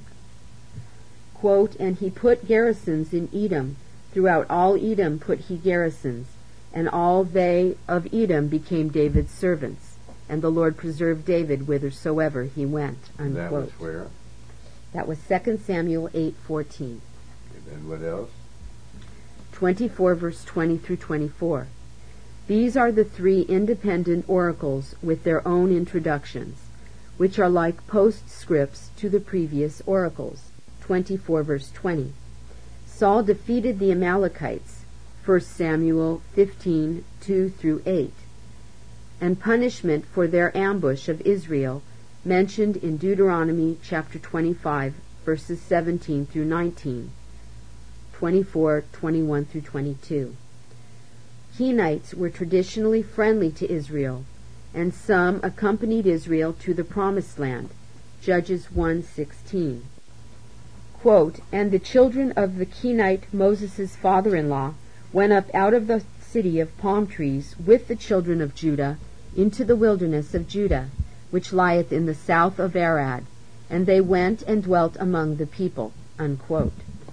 Quote, and he put garrisons in Edom. Throughout all Edom put he garrisons, and all they of Edom became David's servants. And the Lord preserved David whithersoever he went. Unquote. That was where? That was Second Samuel eight fourteen. And then what else? twenty-four verse twenty through twenty-four. These are the three independent oracles with their own introductions, which are like postscripts to the previous oracles. twenty-four verse twenty. Saul defeated the Amalekites. First Samuel fifteen two through eight. And punishment for their ambush of Israel, mentioned in Deuteronomy chapter twenty-five, verses seventeen through nineteen. twenty-four, twenty-one through twenty-two. Kenites were traditionally friendly to Israel, and some accompanied Israel to the Promised Land. Judges one sixteen. Quote, and the children of the Kenite, Moses' father-in-law, went up out of the city of palm trees with the children of Judah into the wilderness of Judah, which lieth in the south of Arad, and they went and dwelt among the people. Unquote.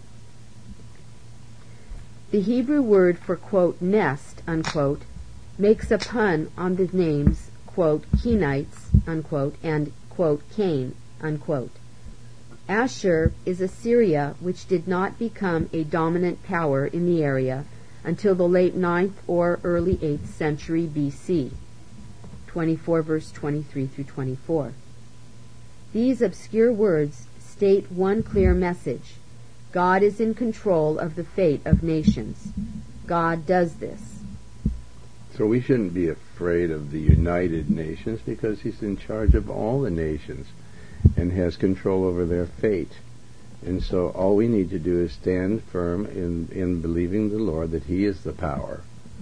The Hebrew word for, quote, nest, unquote, makes a pun on the names, quote, Kenites, unquote, and, quote, Cain, unquote. Ashur is Assyria, which did not become a dominant power in the area until the late ninth or early eighth century B C. twenty-four verse twenty-three through twenty-four. These obscure words state one clear message. God is in control of the fate of nations. God does this. So we shouldn't be afraid of the United Nations because he's in charge of all the nations and has control over their fate. And so all we need to do is stand firm in, in believing the Lord that he is the power.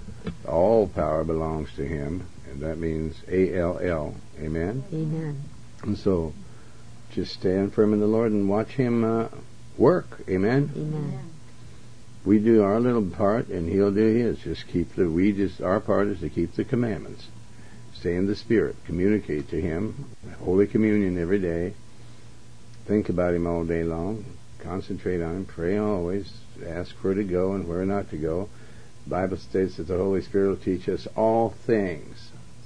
All power belongs to him, and that means A L L. Amen? Amen. And so just stand firm in the Lord and watch him uh, work. Amen? Amen. We do our little part, and he'll do his. Just keep the, we just, our part is to keep the commandments. Stay in the Spirit. Communicate to him. Holy Communion every day. Think about him all day long. Concentrate on him. Pray always. Ask where to go and where not to go. The Bible states that the Holy Spirit will teach us all things.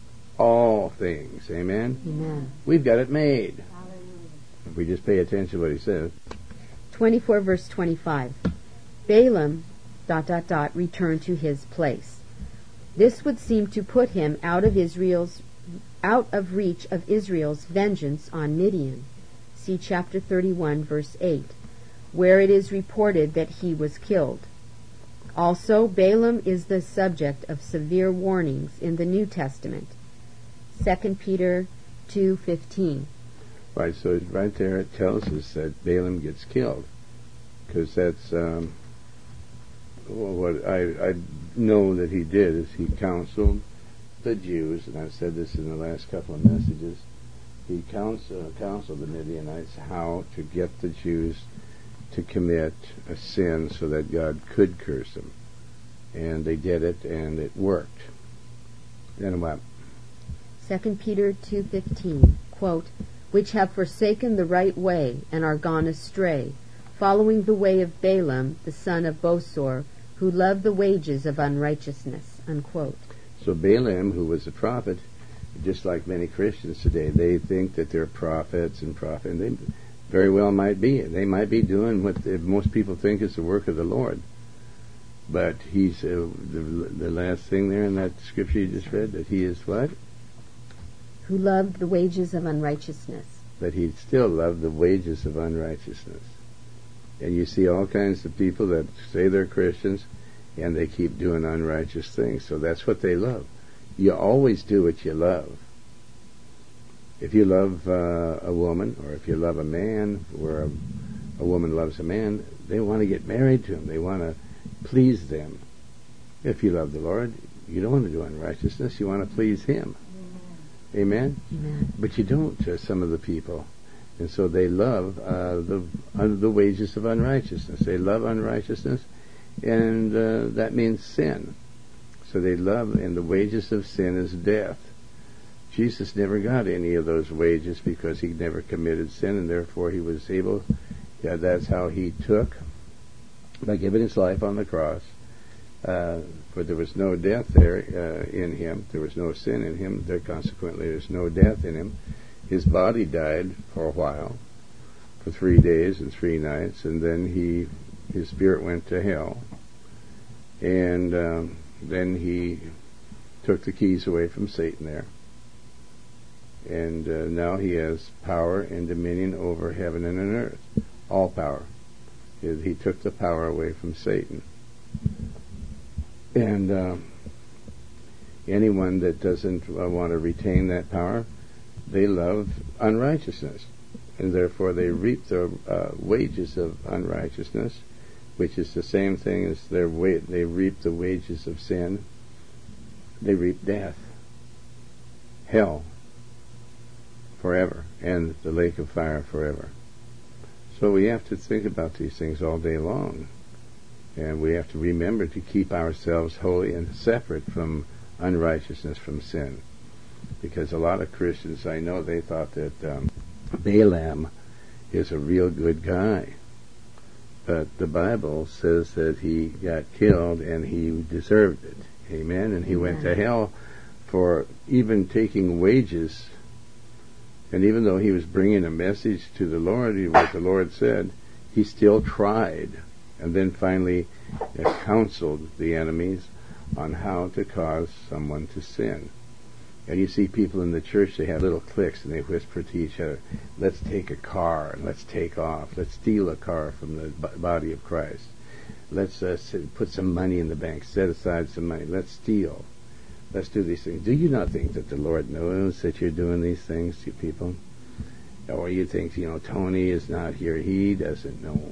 All things. Amen? Amen. We've got it made. If we just pay attention to what he says. twenty-four verse twenty-five. Balaam, dot, dot, dot, returned to his place. This would seem to put him out of Israel's, out of reach of Israel's vengeance on Midian. See chapter thirty-one, verse eight, where it is reported that he was killed. Also, Balaam is the subject of severe warnings in the New Testament. Second Peter two fifteen. Right, so it's right there it tells us that Balaam gets killed. Because that's um, well, what I, I know that he did is he counseled the Jews, and I've said this in the last couple of messages. He counsel, counseled the Midianites how to get the Jews to commit a sin so that God could curse them. And they did it, and it worked. Then what? Second Peter two fifteen, quote, which have forsaken the right way and are gone astray, following the way of Balaam, the son of Bosor, who loved the wages of unrighteousness, unquote. So Balaam, who was a prophet, just like many Christians today, they think that they're prophets and prophet, and they very well might be. They might be doing what the, most people think is the work of the Lord. But he's, uh, the, the last thing there in that scripture you just read, that he is what? Who loved the wages of unrighteousness. But he still loved the wages of unrighteousness. And you see all kinds of people that say they're Christians, and they keep doing unrighteous things. So that's what they love. You always do what you love. If you love uh, a woman, or if you love a man, or a, a woman loves a man, they want to get married to him. They want to please them. If you love the Lord, you don't want to do unrighteousness. You want to please him. Amen? Amen. But you don't to some of the people. And so they love uh, the uh, the wages of unrighteousness. They love unrighteousness, and uh, that means sin. So they love, and the wages of sin is death. Jesus never got any of those wages because he never committed sin, and therefore he was able, yeah, that's how he took, by giving his life on the cross, uh, for there was no death there uh, in him, there was no sin in him, there consequently there's no death in him. His body died for a while, for three days and three nights, and then he, his spirit went to hell, and um, then he took the keys away from Satan there. And uh, now he has power and dominion over heaven and on earth. All power. He, he took the power away from Satan. And uh, anyone that doesn't uh, want to retain that power, they love unrighteousness. And therefore they reap the uh, wages of unrighteousness, which is the same thing as their wa- they reap the wages of sin. They reap death, hell, forever, and the lake of fire forever. So we have to think about these things all day long, and we have to remember to keep ourselves holy and separate from unrighteousness, from sin, because a lot of Christians, I know, they thought that um, Balaam is a real good guy, but the Bible says that he got killed and he deserved it. Amen. And he Amen. Went to hell for even taking wages. And even though he was bringing a message to the Lord, what the Lord said, he still tried, and then finally uh, counseled the enemies on how to cause someone to sin. And you see people in the church, they have little cliques, and they whisper to each other, let's take a car, and let's take off. Let's steal a car from the b- body of Christ. Let's uh, put some money in the bank, set aside some money. Let's steal. Let's do these things. Do you not think that the Lord knows that you're doing these things, you people? Or you think, you know, Tony is not here. He doesn't know.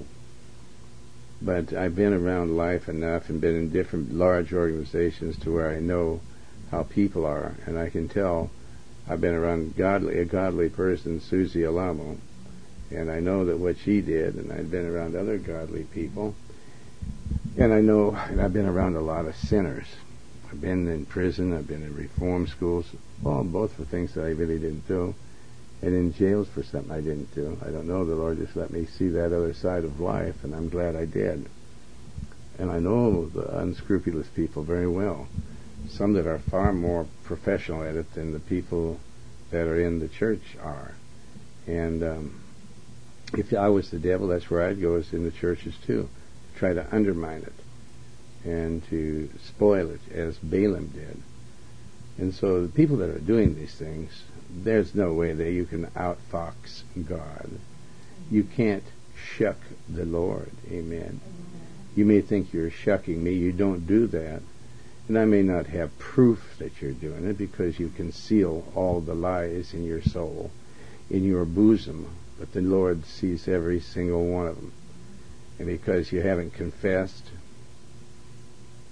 But I've been around life enough and been in different large organizations to where I know how people are. And I can tell I've been around godly, a godly person, Susie Alamo. And I know that what she did, and I've been around other godly people. And I know, and I've been around a lot of sinners. I've been in prison, I've been in reform schools, well, both for things that I really didn't do, and in jails for something I didn't do. I don't know, the Lord just let me see that other side of life, and I'm glad I did. And I know the unscrupulous people very well, some that are far more professional at it than the people that are in the church are. And um, if I was the devil, that's where I'd go, is in the churches too, to try to undermine it and to spoil it, as Balaam did. And so the people that are doing these things, there's no way that you can outfox God. You can't shuck the Lord. Amen. You may think you're shucking me. You don't do that. And I may not have proof that you're doing it, because you conceal all the lies in your soul, in your bosom. But the Lord sees every single one of them. And because you haven't confessed,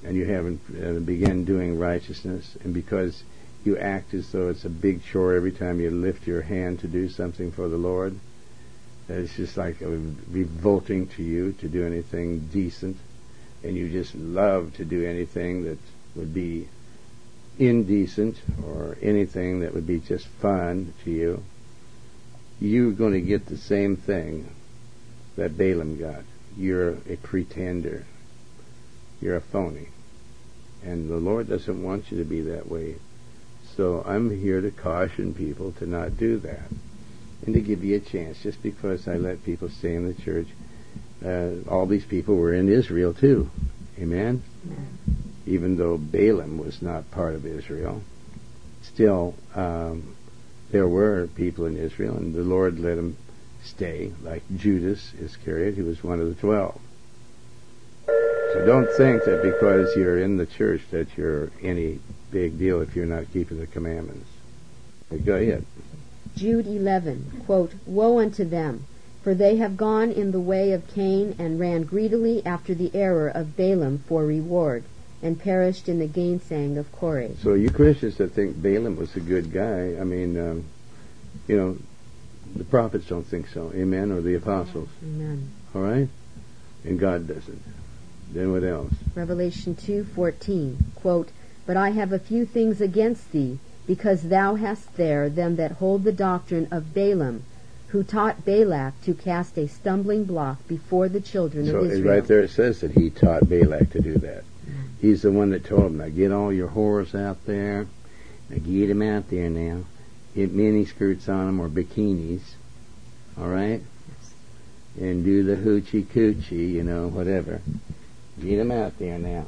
and you haven't uh, begun doing righteousness, and because you act as though it's a big chore every time you lift your hand to do something for the Lord, that it's just like uh, revolting to you to do anything decent, and you just love to do anything that would be indecent or anything that would be just fun to you, you're going to get the same thing that Balaam got. You're a pretender. You're a phony. And the Lord doesn't want you to be that way. So I'm here to caution people to not do that, and to give you a chance. Just because I let people stay in the church, uh, all these people were in Israel too. Amen? Amen. Even though Balaam was not part of Israel, still um, there were people in Israel, and the Lord let them stay, like Judas Iscariot, who was one of the twelve. So don't think that because you're in the church that you're any big deal if you're not keeping the commandments. But go ahead. Jude eleven, quote, "Woe unto them, for they have gone in the way of Cain, and ran greedily after the error of Balaam for reward, and perished in the gainsaying of Korah." So you Christians that think Balaam was a good guy, I mean, um, you know, the prophets don't think so, amen, or the apostles. Amen. All right? And God doesn't. Then what else? Revelation two fourteen, quote, "But I have a few things against thee, because thou hast there them that hold the doctrine of Balaam, who taught Balak to cast a stumbling block before the children so of Israel." So right there it says that he taught Balak to do that. He's the one that told him, now get all your whores out there, now get them out there now, get mini skirts on them or bikinis, all right? Yes. And do the hoochie coochie, you know, whatever. Get them out there now.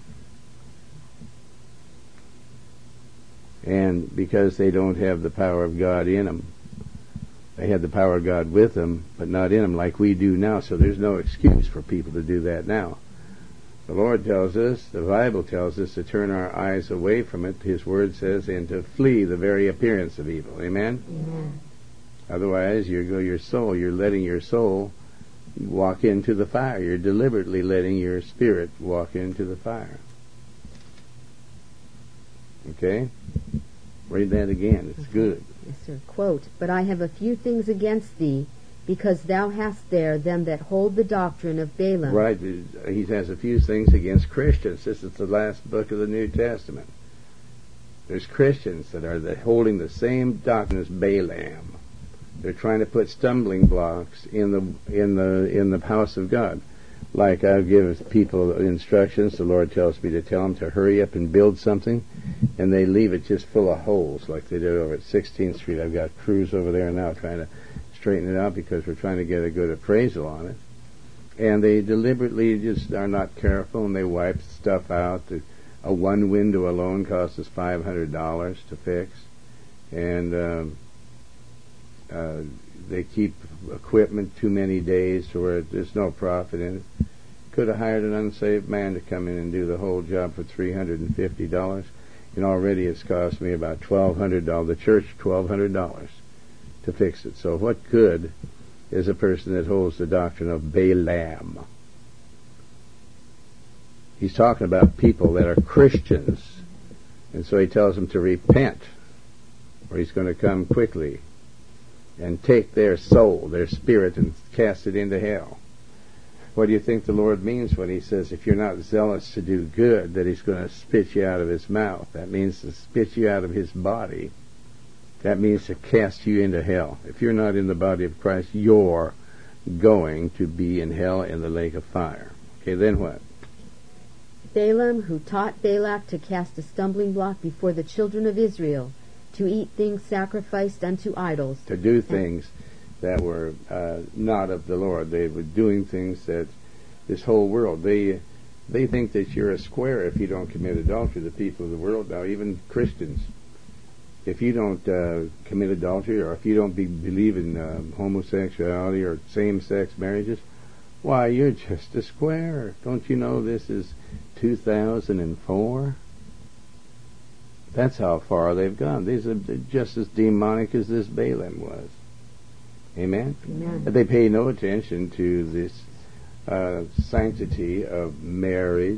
And because they don't have the power of God in them, they had the power of God with them, but not in them like we do now, so there's no excuse for people to do that now. The Lord tells us, the Bible tells us to turn our eyes away from it, His Word says, and to flee the very appearance of evil. Amen? Amen. Otherwise, you go your soul, you're letting your soul walk into the fire. You're deliberately letting your spirit walk into the fire. Okay? Read that again. It's okay. good. Yes, sir. Quote, "But I have a few things against thee, because thou hast there them that hold the doctrine of Balaam." Right. He has a few things against Christians. This is the last book of the New Testament. There's Christians that are the, holding the same doctrine as Balaam. They're trying to put stumbling blocks in the in the in the house of God. Like I give people instructions, the Lord tells me to tell them to hurry up and build something, and they leave it just full of holes, like they did over at sixteenth Street. I've got crews over there now trying to straighten it out because we're trying to get a good appraisal on it. And they deliberately just are not careful, and they wipe stuff out. A one window alone costs us five hundred dollars to fix, and um, uh, they keep equipment too many days to where there's no profit in it. Could have hired an unsaved man to come in and do the whole job for three hundred fifty dollars, and already it's cost me about twelve hundred dollars, the church twelve hundred dollars to fix it. So what good is a person that holds the doctrine of Balaam? He's talking about people that are Christians, and so he tells them to repent, or he's going to come quickly and take their soul, their spirit, and cast it into hell. What do you think the Lord means when He says if you're not zealous to do good, that He's going to spit you out of His mouth? That means to spit you out of His body. That means to cast you into hell. If you're not in the body of Christ, you're going to be in hell in the lake of fire. Okay, then what? Balaam, who taught Balak to cast a stumbling block before the children of Israel, to eat things sacrificed unto idols. To do things that were uh, not of the Lord. They were doing things that this whole world, they they think that you're a square if you don't commit adultery. The people of the world now, even Christians, if you don't uh, commit adultery, or if you don't be, believe in uh, homosexuality or same-sex marriages, why, you're just a square. Don't you know this is two thousand four? That's how far they've gone. These are just as demonic as this Balaam was. Amen? Amen. But they pay no attention to this uh, sanctity of marriage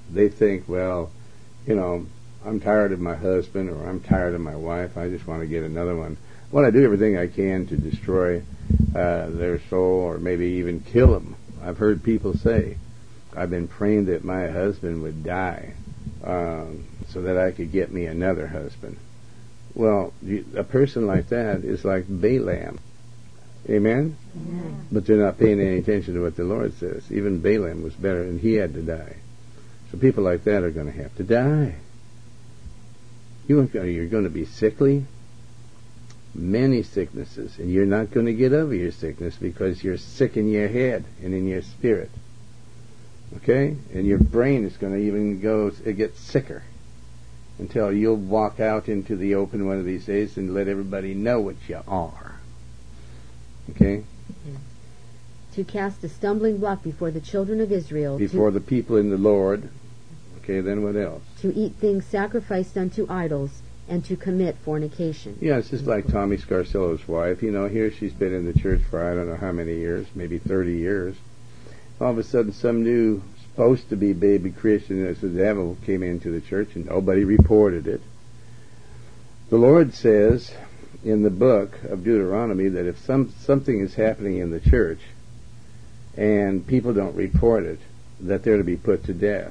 They think, well, you know, I'm tired of my husband or I'm tired of my wife. I just want to get another one. I want to do everything I can to destroy uh, their soul or maybe even kill them. I've heard people say, I've been praying that my husband would die um, so that I could get me another husband. Well, a person like that is like Balaam. Amen? Amen? But they're not paying any attention to what the Lord says. Even Balaam was better, and he had to die. So people like that are going to have to die. You aren't gonna, you're going to be sickly. Many sicknesses. And you're not going to get over your sickness because you're sick in your head and in your spirit. Okay? And your brain is going to even go, it gets sicker until you'll walk out into the open one of these days and let everybody know what you are. Okay? To cast a stumbling block before the children of Israel. Before the people in the Lord. Okay, then what else? To eat things sacrificed unto idols and to commit fornication. Yeah, it's just like Tommy Scarcello's wife. You know, here she's been in the church for I don't know how many years, maybe thirty years. All of a sudden some new supposed to be baby Christian as the devil came into the church and nobody reported it. The Lord says in the book of Deuteronomy that if some something is happening in the church and people don't report it, that they're to be put to death.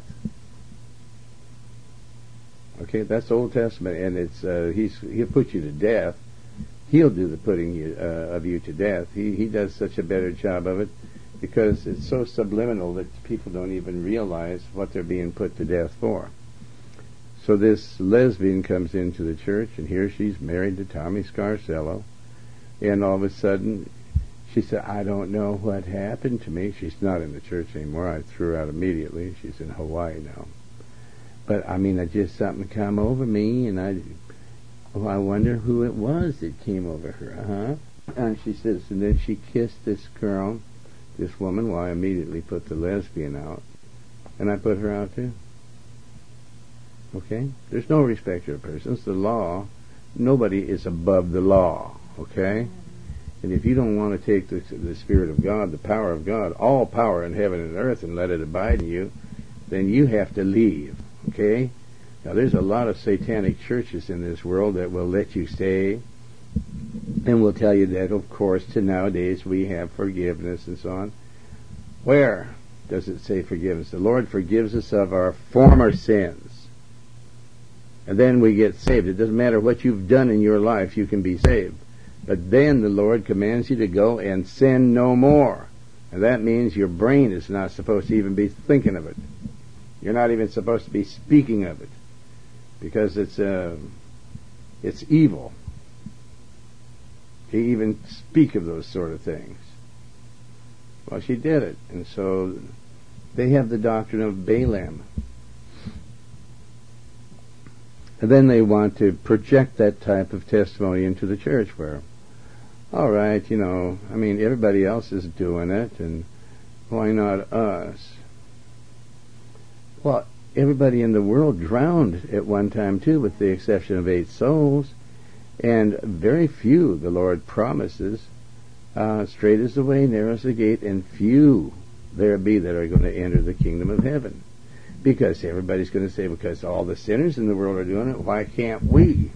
Okay, that's Old Testament, and it's uh, he's he'll put you to death. He'll do the putting you, uh, of you to death. He he does such a better job of it because it's so subliminal that people don't even realize what they're being put to death for. So this lesbian comes into the church, and here she's married to Tommy Scarcello, and all of a sudden she said, "I don't know what happened to me." She's not in the church anymore. I threw her out immediately. She's in Hawaii now. But, I mean, I just something come over me, and I, oh, I wonder who it was that came over her, huh? And she says, and then she kissed this girl, this woman, well, I immediately put the lesbian out, and I put her out too. Okay? There's no respecter of persons. The law, nobody is above the law, okay? And if you don't want to take the, the Spirit of God, the power of God, all power in heaven and earth, and let it abide in you, then you have to leave. Okay? Now there's a lot of satanic churches in this world that will let you stay and will tell you that, of course, to nowadays we have forgiveness and so on. Where does it say forgiveness? The Lord forgives us of our former sins. And then we get saved. It doesn't matter what you've done in your life, you can be saved. But then the Lord commands you to go and sin no more. And that means your brain is not supposed to even be thinking of it. You're not even supposed to be speaking of it because it's uh, it's evil to even speak of those sort of things. Well, she did it, and so they have the doctrine of Balaam. And then they want to project that type of testimony into the church where, all right, you know, I mean, everybody else is doing it, and why not us? Well, everybody in the world drowned at one time, too, with the exception of eight souls. And very few, the Lord promises, uh, straight is the way, narrow is the gate, and few there be that are going to enter the kingdom of heaven. Because everybody's going to say, because all the sinners in the world are doing it, why can't we?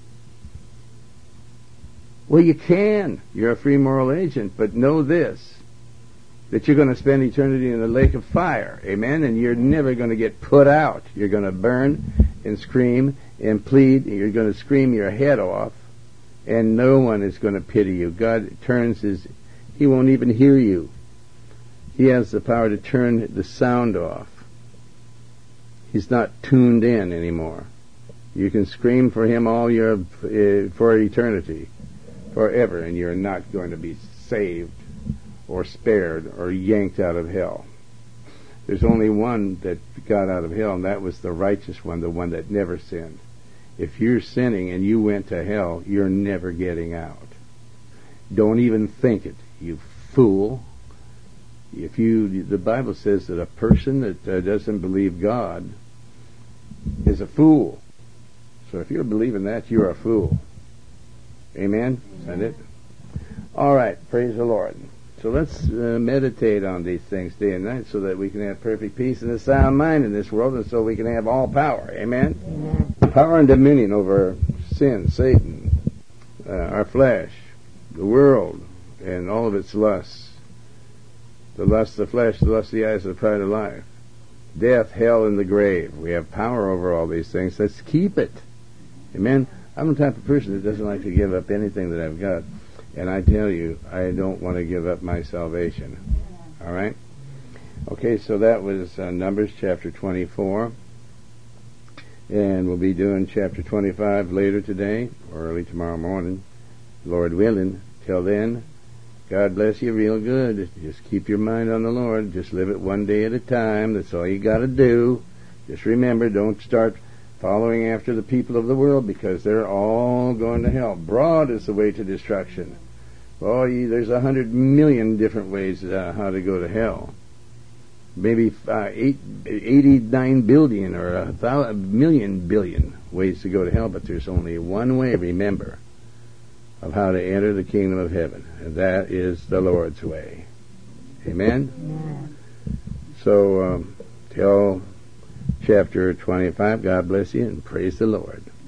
Well, you can. You're a free moral agent, but know this, that you're going to spend eternity in the lake of fire. Amen? And you're never going to get put out. You're going to burn and scream and plead. And you're going to scream your head off. And no one is going to pity you. God turns his... He won't even hear you. He has the power to turn the sound off. He's not tuned in anymore. You can scream for him all your... Uh, for eternity. Forever. And you're not going to be saved or spared, or yanked out of hell. There's only one that got out of hell, and that was the righteous one, the one that never sinned. If you're sinning and you went to hell, you're never getting out. Don't even think it, you fool. If you, the Bible says that a person that uh, doesn't believe God is a fool. So if you're believing that, you're a fool. Amen? Is that it? All right, praise the Lord. So let's uh, meditate on these things day and night so that we can have perfect peace and a sound mind in this world, and so we can have all power. Amen? Amen. Power and dominion over sin, Satan, uh, our flesh, the world, and all of its lusts. The lust of the flesh, the lust of the eyes, the pride of life. Death, hell, and the grave. We have power over all these things. Let's keep it. Amen? I'm the type of person that doesn't like to give up anything that I've got. And I tell you, I don't want to give up my salvation. All right? Okay, so that was uh, Numbers chapter twenty-four. And we'll be doing chapter twenty-five later today, or early tomorrow morning, Lord willing. Till then, God bless you real good. Just keep your mind on the Lord. Just live it one day at a time. That's all you got to do. Just remember, don't start following after the people of the world, because they're all going to hell. Broad is the way to destruction. Oh, there's a hundred million different ways uh, how to go to hell. Maybe uh, eight, eighty-nine billion or a thousand, million billion ways to go to hell, but there's only one way, remember, of how to enter the kingdom of heaven, and that is the Lord's way. Amen? Amen. So, um, till chapter twenty-five, God bless you, and praise the Lord.